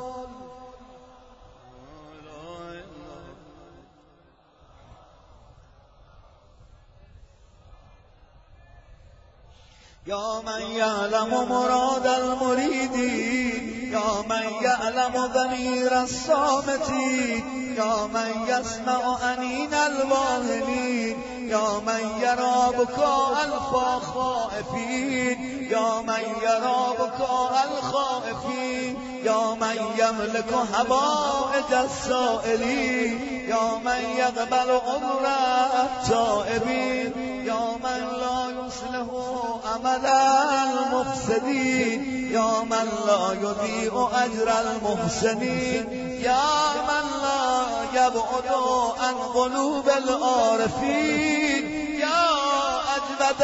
يا من يعلم مراد المريدين، يا من يعلم ضمير الصامتين، يا من يسمع أنين الواهمين، يا من يرى بكاء الخائفين، يا من يرى بكاء الخائفين، يا من يملك حوائج السائلين، يا من يقبل عذر التائبين، يا من لا يصلح عمل المفسدين، يا من لا يضيع أجر المحسنين، يا من لا يبعد عن قلوب العارفين، يا أجود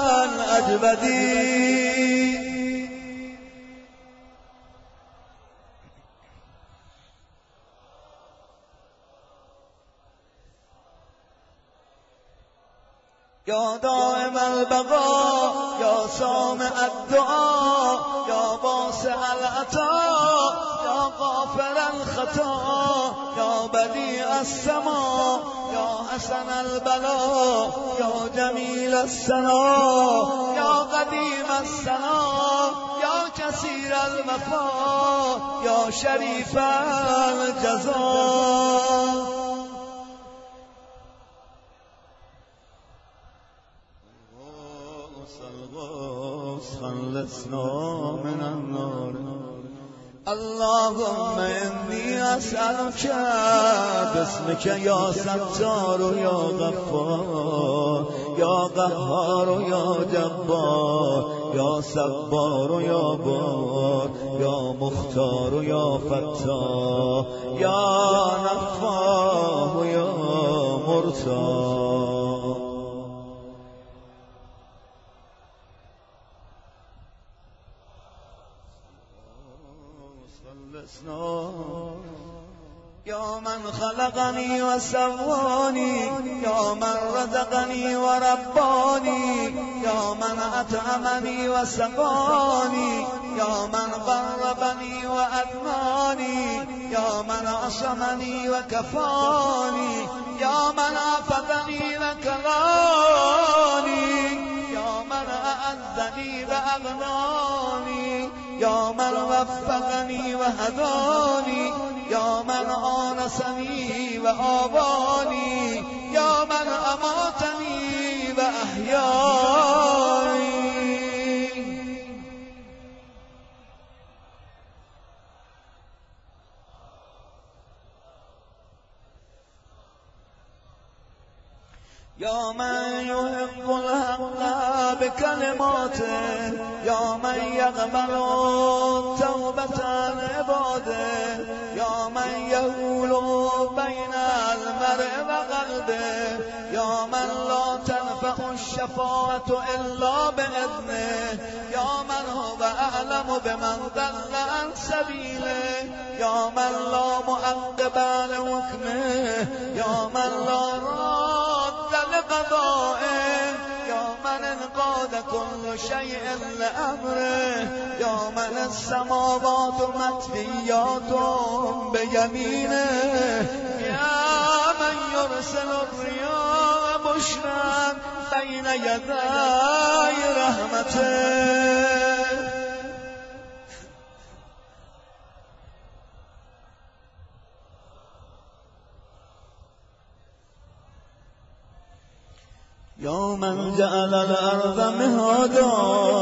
الأجودين. يا دائم البقاء، يا سامع الدعاء، يا واسع العطاء، يا غافر الخطا، يا بديع السماء، يا حسن البلاء، يا جميل الثناء، يا قديم الثناء، يا كثير الوفاء، يا شريف الجزاء. خلصنا من النار. اللهم إني أسألك باسمك يا ستار يا غفار، يا قهار يا جبار، يا صبار يا بار، يا مختار يا فتاح، يا نفاه يا مرتاح. يا من خلقني وسواني، يا من رزقني ورباني، يا من أطعمني وسقاني، يا من قربني وأدناني، يا من عصمني وكفاني، يا من عافظني وكراني، يا من أعزني وأغناني، يا من وفقني وهداني، يا من آنسني وآواني، يا من أماتني وأحياني. یا من یحب الحق بکلماته یا من یقبل توبة عباده یا من یحول بین المرء و قلبه یا من لا تنفع الشفاعة الا باذنه یا من هو اعلم بمن ضل عن سبیله یا من لا معقب لحکمه یا من لا راد لقضائه یا من انقاد كل شيء لأمره یا من السماوات مطویات بیمینه یا من یرسل الرياح بشرا بین یدی رحمته. یا من جعل الارض مهادا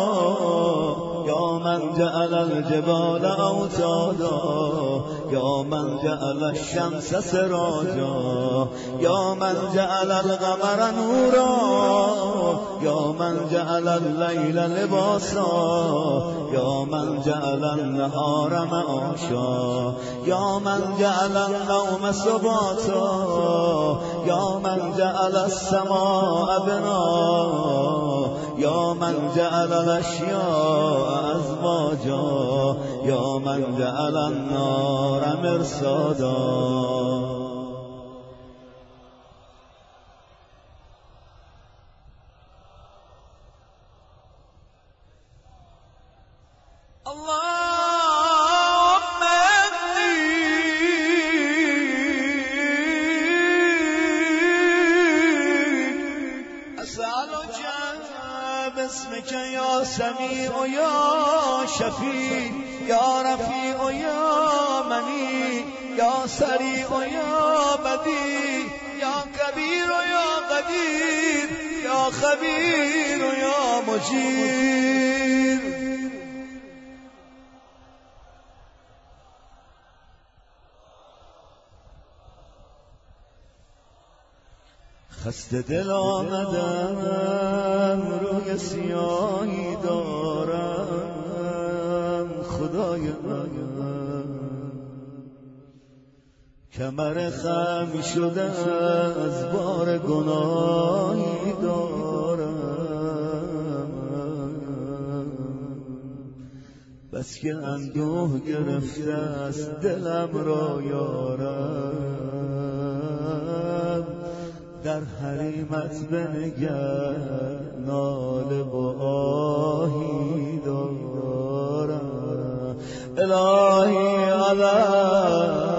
یا من جعل الجبال اوتادا یا من جعل الشمس سراجا یا من جعل القمر نورا یا من جعل الليل لباسا یا من جعل النهار معاشا یا من جعل النوم سباتا یا من جعل السماء بنا یا من جعل الاشیاء ازواجا یا من جعل النار مرصادا. باسمك يا سميع يا شفيع يا رفيع يا منيع يا سريع يا بديع يا كبير يا قدير يا خبير يا مجير. خسته دل آمدم روی سیاهی دارم خدای من کمر خم شده از بار گناهی دارم بس که اندوه گرفته از دلم را یارم در حریمت بنگر ناله و آهی دارم الهی علم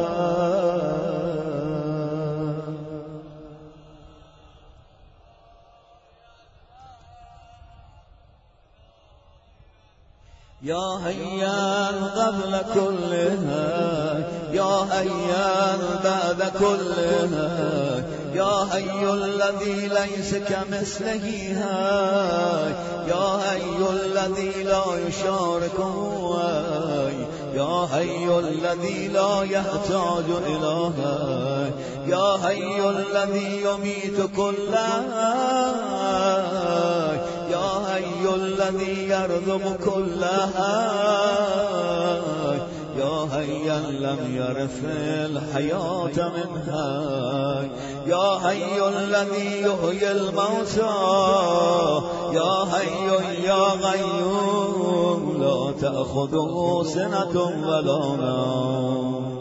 یا حیان قبل كلها یا حیان بعد كلها یا حی الذی لیس کمثله حی یا حی الذی لا یشارکه حی یا حی الذی لا یحتاج الی حی یا حی الذی یمیت کل حی یا حی الذی یرزق کل حی یا حیا لم یرث الحیاة من حی یا حی الذی یحیی الموتى یا حی یا قیوم لا تأخذه سنة ولا نوم.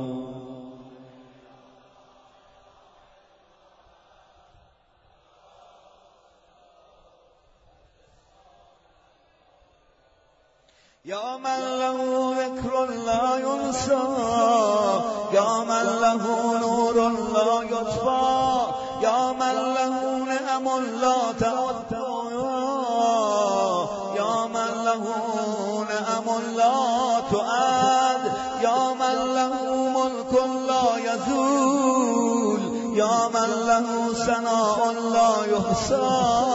یا من له ذکر لا ینسی یا من له نور لا یطفی یا من له نعم لا تعد یا من له نعم لا تعد یا من له ملک لا یزول یا من له ثناء لا یحصی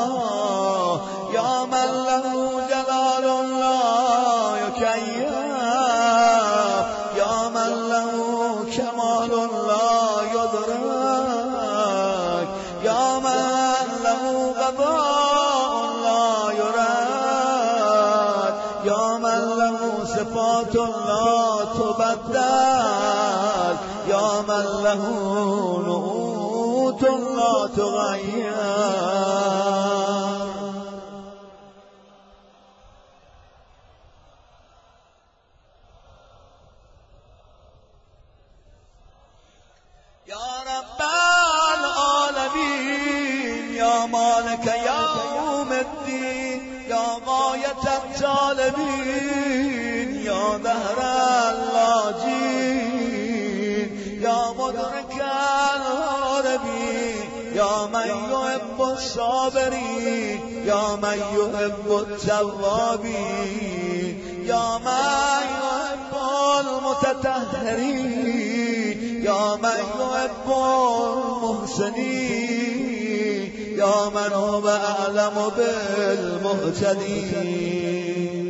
یا من له جلال لا یا من له کمال لا یدرک یا من له یا من له نعوت لا تغیر. یا رب العالمین یا مالک یوم الدین یا غایت الطالبین یا دهر اللاجین یا مدرک الهاربین یا من یحب الصابرین یا من یحب التوابین یا من یحب المتطهرین یا من یحب المحسنین یا من هو اعلم بالمهتدین.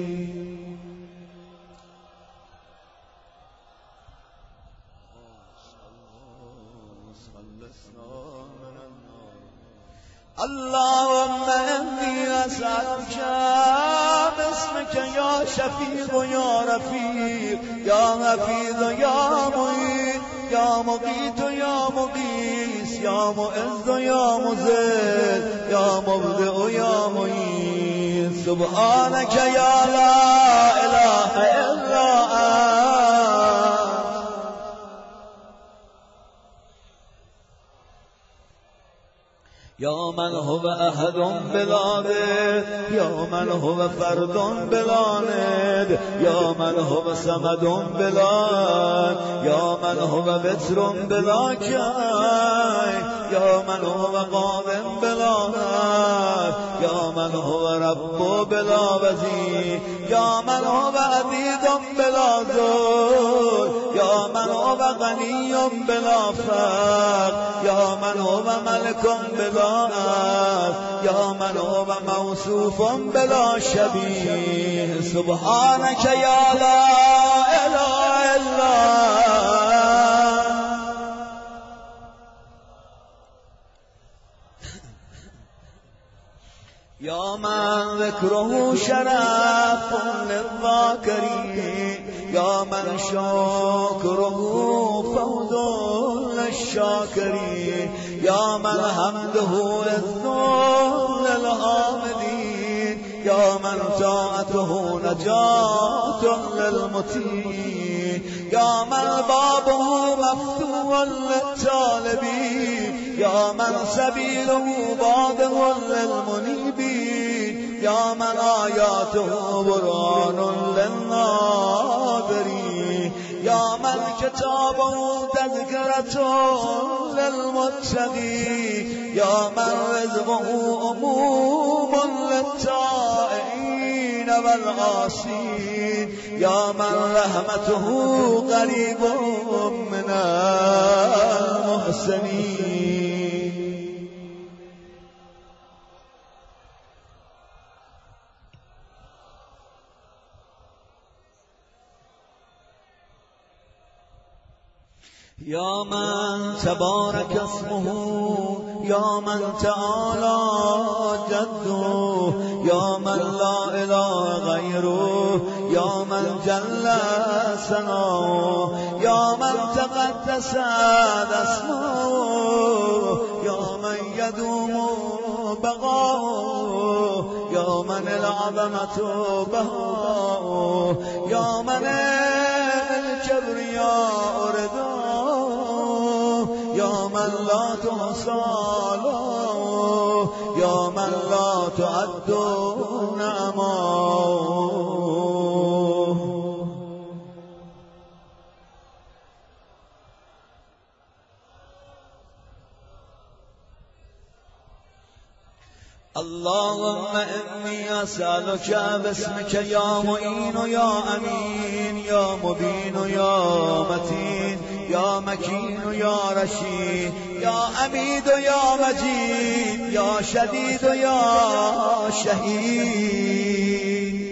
اللهم إني أسألك باسمك يا شفيع يا رفيق يا حفيظ يا معين يا مقيت يا مقيس يا معز يا مذل يا مبدئ يا معين سبحانك يا لا إله إلا أنت یا من هو احد بلا ند یا من هو فرد بلا ند یا من هو صمد بلا یا من هو وتر بلا کی یا من هو قادم بلا یا من هو رب بلا وزیر یا من هو عزیز بلا ذل یا من هو غنی بلا فقر یا من هو ملک بلا یا من هو موصوف بلا شبیه سبحانك یا لا اله الا یا من ذکره شرف للذاکرین یا من شکره فوز للشاکرین یا من حمده عز للحامدین یا من طاعته نجات للمطیعین یا من بابه مفتوح للطالبین یا من سبیله واضح للمنیبین یا من آیاته برهان للناظرین یا من کتابه تذکرة للمتقین یا من رزقه عموم للطائعین والعاصین یا من رحمته قریب من المحسنین. یا من تبارک اسمه یا من تعالی جده یا من لا اله غیره یا من جل ثناؤه یا من تقدست اسماؤه یا من یدوم بقاؤه یا من العظمة بهاؤه یا من الكبریاء رداؤه یا من لا تحصى آلاؤه یا من لا تعد نعماؤه. اللهم إني أسألك باسمك يا معين يا أمين يا مبين يا متين يا مكين يا رشيد يا حميد يا مجيد يا شديد يا شهيد.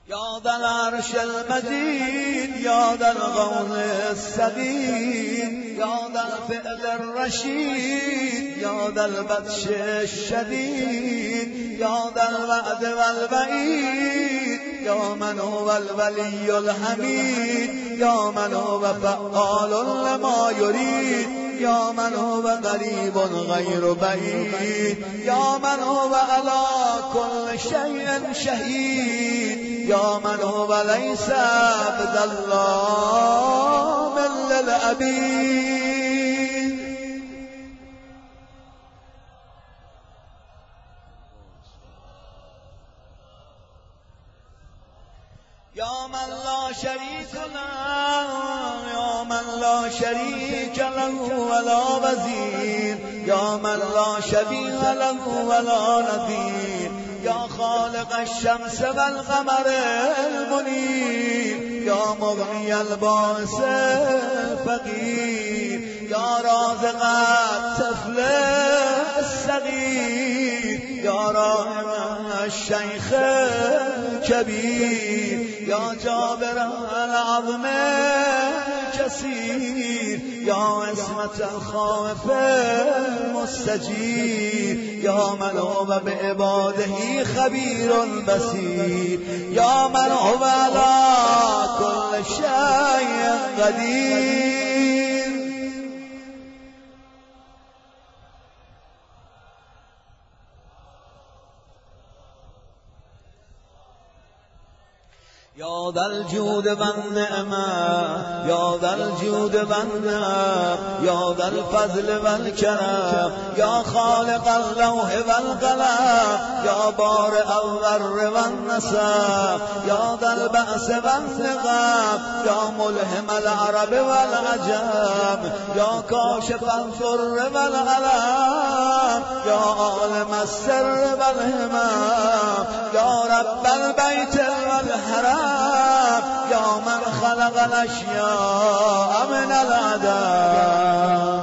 یا ذا العرش المجید یا ذا القول السدید یا ذا الفعل الرشید یا ذا البطش الشدید یا ذا الوعد والوعید یا من هو الولی الحمید یا من هو فعال لما یرید یا من هو قریب غیر بعید یا من هو علی کل شیء شهید یا من هو لیس بظلام للعبید یا من لا شریک له یا من لا شریک له ولا وزیر یا من لا شبیه له ولا نظیر یا خالق الشمس والقمر المنیر یا مغنی الباس الفقیر یا رازق الطفل الصغیر یا راحم الشیخ الکبیر یا جابر العظم الکثیر یا عصمت الخائف المستجیر یا من هو بعباده خبیر بصیر یا من هو علی کل شیء قدیر یا ذا الجود والنعمة یا ذا الجود والنعم یا ذا الفضل والكرم یا خالق اللوح والقلم یا بارئ الذر والنسب یا ذا البأس والنقم یا ملهم العرب والعجم یا کاشف الضر والألم یا عالم السر والهمم یا رب البيت والحرم یا من خلق الاشیاء من العدم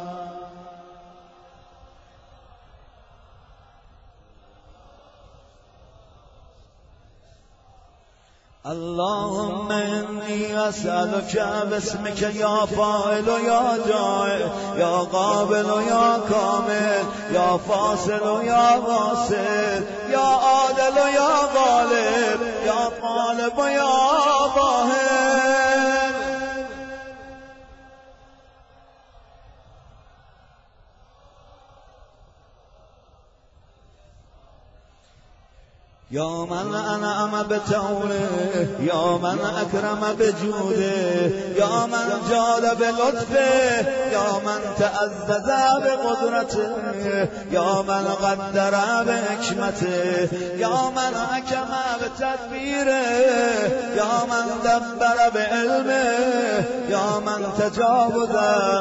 اللهم إني أسألك باسمك يا فاعل يا جاعل يا قابل يا كامل يا فاصل يا واصل يا عادل يا غالب يا طالب يا ظاهر یا من انعم بتوله یا من اکرم بجوده یا من جاد بلطفه یا من تعزز بقدرته یا من قدر بحکمته یا من حکم بتدبیره یا من دبر بعلمه یا من تجاوز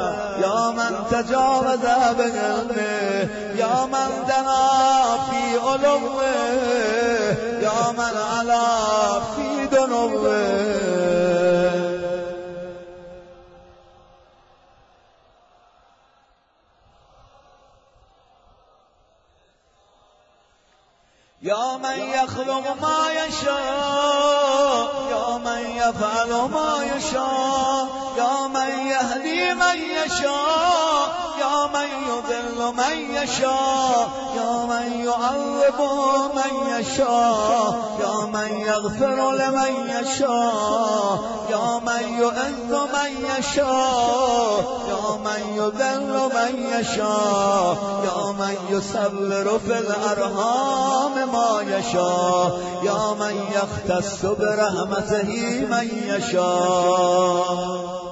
بعلمه یا من دنا فی علوه یا من علا فی دنوه یا من یخلق ما یشاء یا من یفعل ما یشاء یا من یهدی من یشاء یا من یضل من یشاء یا من یعذب من یشاء یا من یغفر لمن یشاء یا من یعز من یشاء یا من یذل من یشاء یا من یصور فی الارحام ما یشاء یا من یختص برحمته من یشاء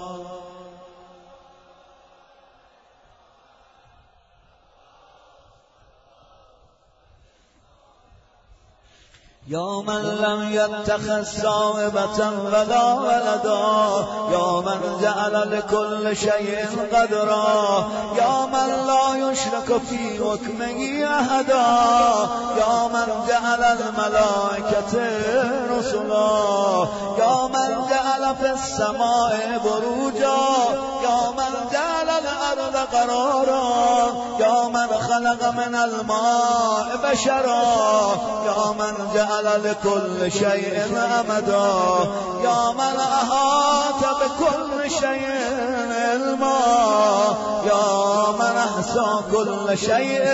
یا من لم یتخذ صاحبة ولا ولدا یا من جعل لكل شیء قدرا یا من لا یشرک فی حکمه احدا یا من جعل الملائکة رسلا یا من جعل فی السماء بروجا یا من جعل الأرض قرارا يا من خلق من الماء بشرا يا من جعل لكل شيء أمدا يا من أحاط بكل شيء علما يا من أحصى كل شيء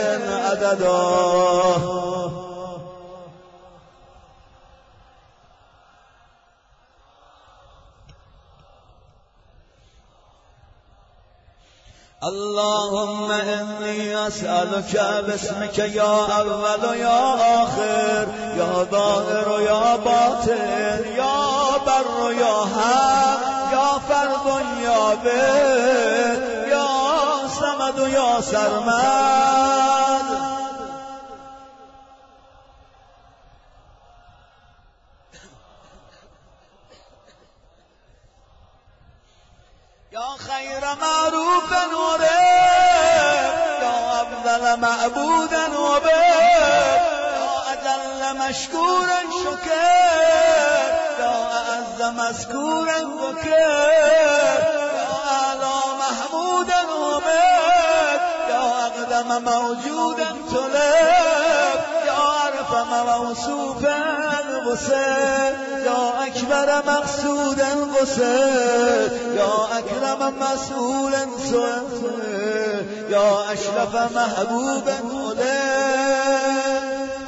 عددا اللهم إني أسألك باسمك يا أول يا آخر يا ظاهر يا باطن يا بر يا حق يا فرد يا بر يا صمد يا سرمد يا خير معروف ورب يا أفضل معبودا وبر يا أجل مشكورا شكر يا أعز مذكورا ذكر يا أعلى محمودا ومد يا أقدم موجودا تلب يا أرفع موصوفا غسل يا أكبر مقصودا غسل يا أكرم مسؤولا سؤال يا أشرف محبوبا غلال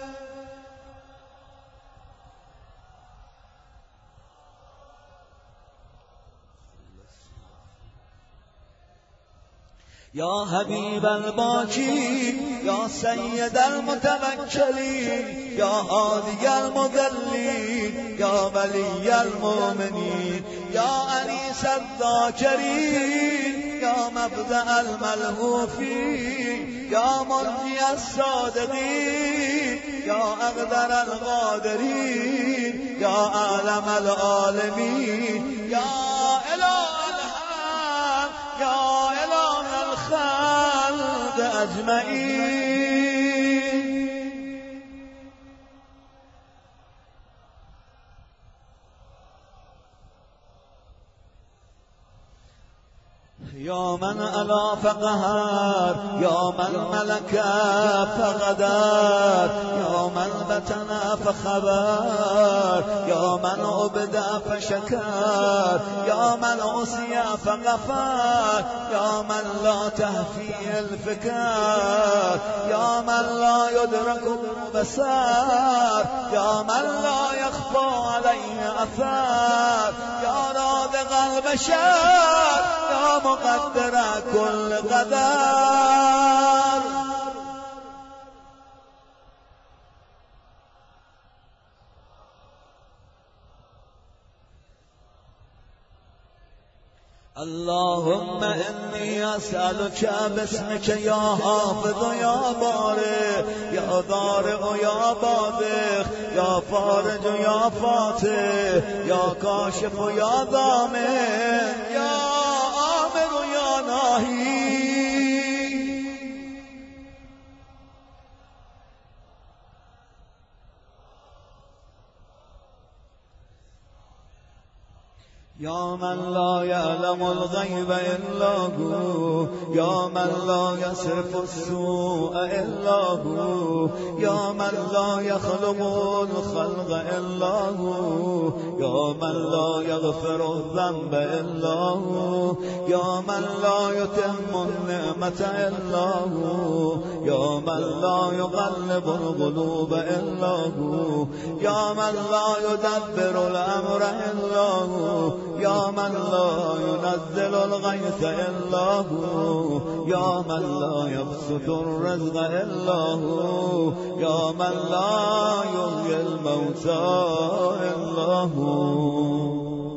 يا حبيب الباكي يا سيد المتوكلين يا هادي المذلين يا ولي المؤمنين يا أنيس الذاكرين يا مبدأ الملهوفين يا منجي الصادقين يا أقدر القادرين يا أعلم العالمين يا إله الحق يا إله الخلق أجمعين يا من ألا فقهر يا من ملك فغدر يا من بتنا فخبر يا من عبد فشكر يا من عصي فغفر يا من لا تهفي الفكر يا من لا يدرك البصر يا من لا يخفى عليه أثر يا رازق البشر يا مقدر كل قدر اللهم إني أسألك باسمك يا حافظ يا بارئ يا ضارع يا باذخ يا فارج يا فاتح يا كاشف يا ضامن يا آمر يا ناهي يا من لا يعلم الغيب إلا هو يا من لا يصرف السوء إلا هو يا من لا يخلق الخلق إلا هو يا من لا يغفر الذنب إلا هو يا من لا يتم النعمة إلا هو يا من لا يقلب القلوب إلا هو يا من لا يدبر الأمر إلا هو يا من لا ينزل الغيث إلا هو يا من لا يبسط الرزق إلا هو يا من لا يحيي الموتى إلا هو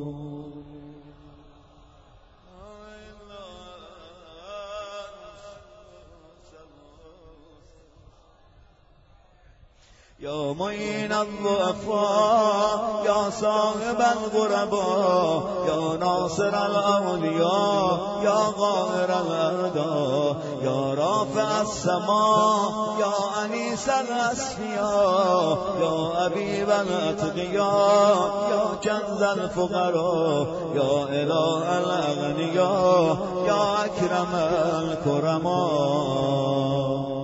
يا معين الضعفاء يا صاحب الغرباء يا ناصر الأولياء يا غافر الأرض يا رافع السماء يا أنيس رئیس الأصفیاء یا حبیب الاتقیاء یا کنز الفقراء یا اله الاغنیاء یا اکرم الکرماء.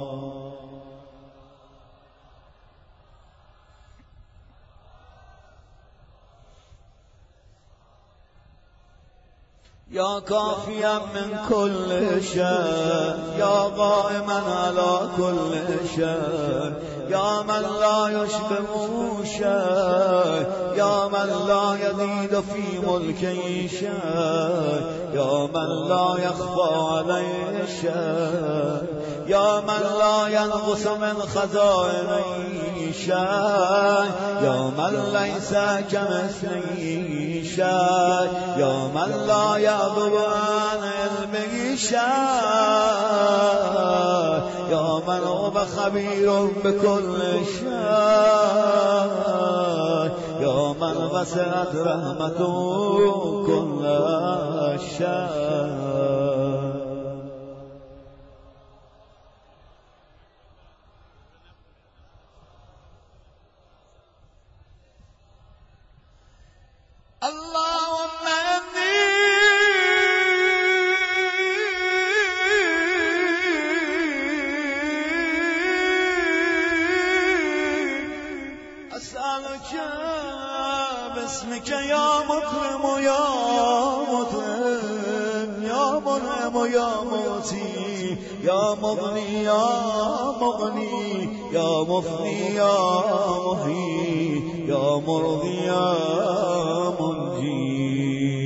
یا کافیا من کل شر یا قائما علی کل شر یا من لا یشبه شر یا من لا یزید فی ملکه شر یا من لا یخفی علیه شر یا من لا ینقص من خزائنه شر یا من لیس کمثله شر یا من لا یغضب عن علمه شر یا من هو خبیر بكل شر یا من وسعت رحمته كل شر. اللهم إني أسألك باسمك يا مكرم يا مطعم يا منعم يا موتي يا مغني يا مغني يا مفني يا محيي يا مرضي يا منجي.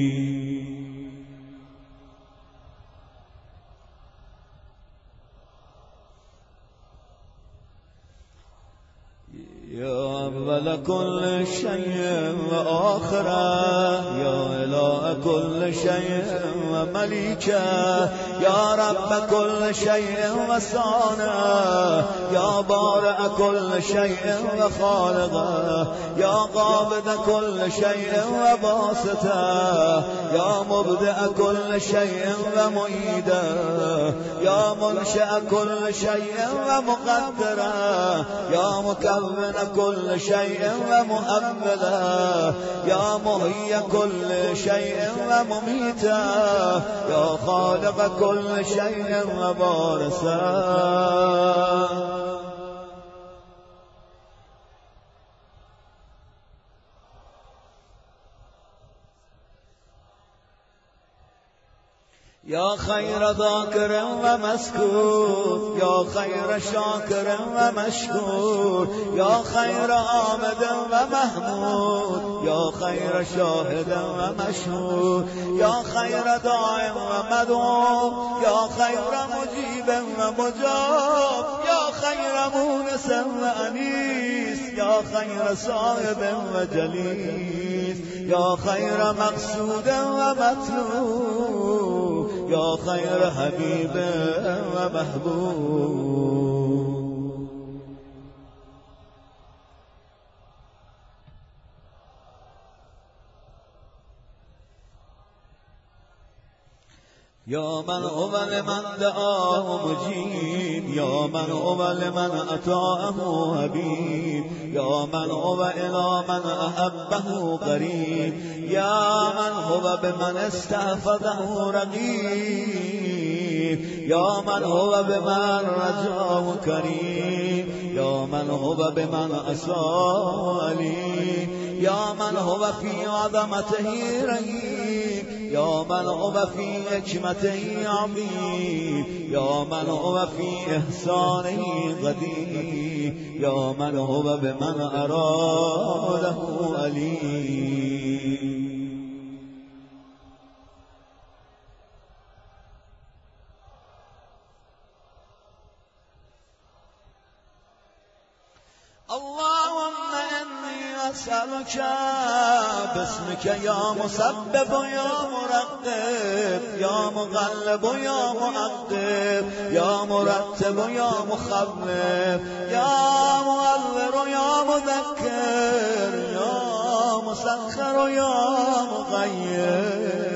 يا أول كل شيء وآخره يا إله كل شيء ومليكه يا رب كل شيء وصانعه يا بارئ كل شيء وخالقه يا قابض كل شيء وباسطه يا مبدئ كل شيء ومعيده يا منشئ كل شيء ومقدره يا مكون كل شيء ومؤمله يا محيي كل شيء ومميته يا خالق كل شيء وبارسه. يا خير ذاكر ومسكور يا خير شاكر ومشكور يا خير عامد ومحمود يا خير شاهد ومشهود يا خير داع ومدعو يا خير مجيب ومجاب يا خير مونس وأنيس يا خير صاحب وجليس يا خير مقصود ومطلوب يا خير حبيب ومحبوب. يا من هو لمن دعاه مجيب يا من هو لمن أطاعه حبيب يا من هو إلى من أحبه قريب يا من هو بمن استحفظه رقيب يا من هو بمن رجاه كريم يا من هو بمن أساء عليم يا من هو في عظمته رهيب يا من هو في حكمته عظيم يا من هو في إحسانه قدير يا من هو بمن أراده أليم. اللهم إني أسألك باسمك يا مسبب يا مرقب يا مغلب يا معقب يا مرتب يا مخفف يا مؤور يا مذكر يا مسخر يا مغير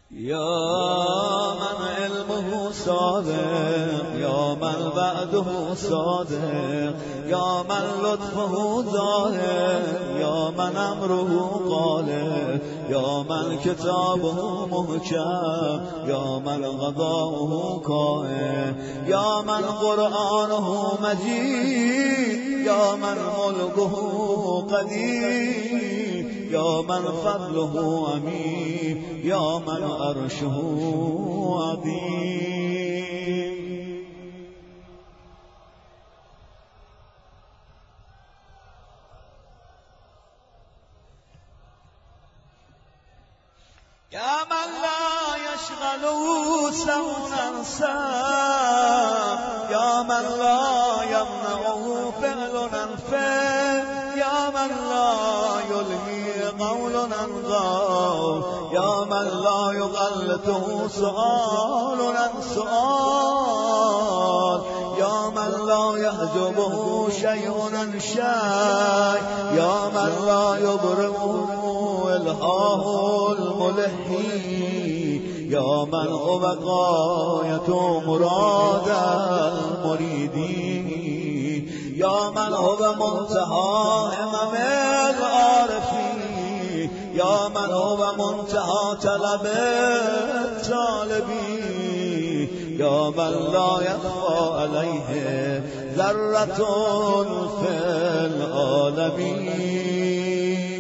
يا من علمه صادق يا من بعده صادق يا من لطفه ظاهر يا من امره قالب يا من كتابه محكم يا من غضاؤه قائم يا من قرآنه مجيد يا من ملكه قدير يا من فضله عميم يا من عرشه عظيم يا من لا يشغله سونا سام يا من لا يمنعه فعل انفه يا من لا يلهي قول انغاو يا من لا يغلطه سؤال عن سؤال يا من لا يحجبه شيء عن شيء يا من لا يبرمه الهاه الملحي يا من هو غاية مراد المريدين يا من هو منتهى همم العارفين يا من هو منتهى طلب الطالبين يا من لا يخفى عليه ذرة في العالمين.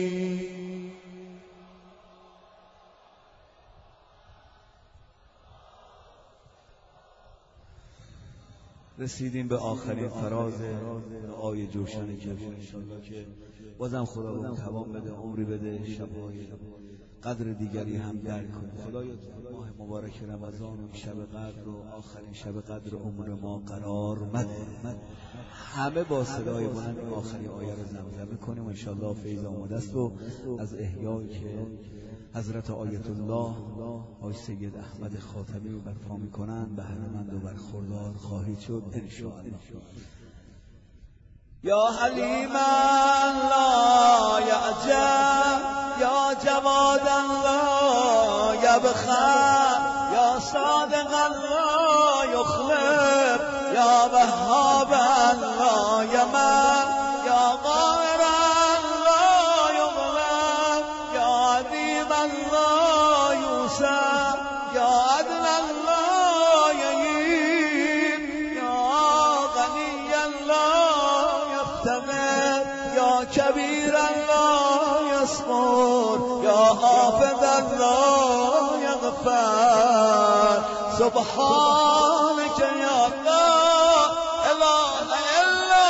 رسیدیم به آخرین فراز آیه جوشن کبیر انشاءالله که بازم خدا به توان بده، عمری بده، شب‌های قدر دیگری هم درک کنه. خدایا ماه مبارک رمضان و شب قدر رو آخرین شب قدر عمر ما قرار مده. همه با صدای بلند آخرین آیه رو زمزمه کنیم و انشاءالله فیض آماده است و از احیایی که حضرت آیت الله آقای سید احمد خاتمی رو برپا میکنن بهره‌مند و برخوردار خواهید شد انشاءالله. یا حلیما لا یعجب یا جوادا لا یبخل یا صادقا لا یخلف یا وهابا لا یمل یا قاهرا لا یغلب یا عظیما لا یوسف یا عدلا لا یهین یا غنیا لا یفتقر یا کبیرا لا یصغر یا حافظا لا یغفر سبحانك یا لا اله الا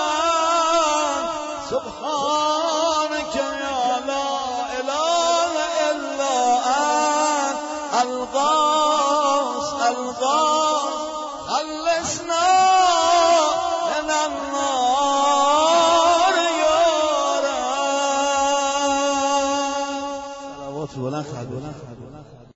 انت سبحانك یا لا اله الا انت الغاث خلصنا من النار یا رب. صلوات بلند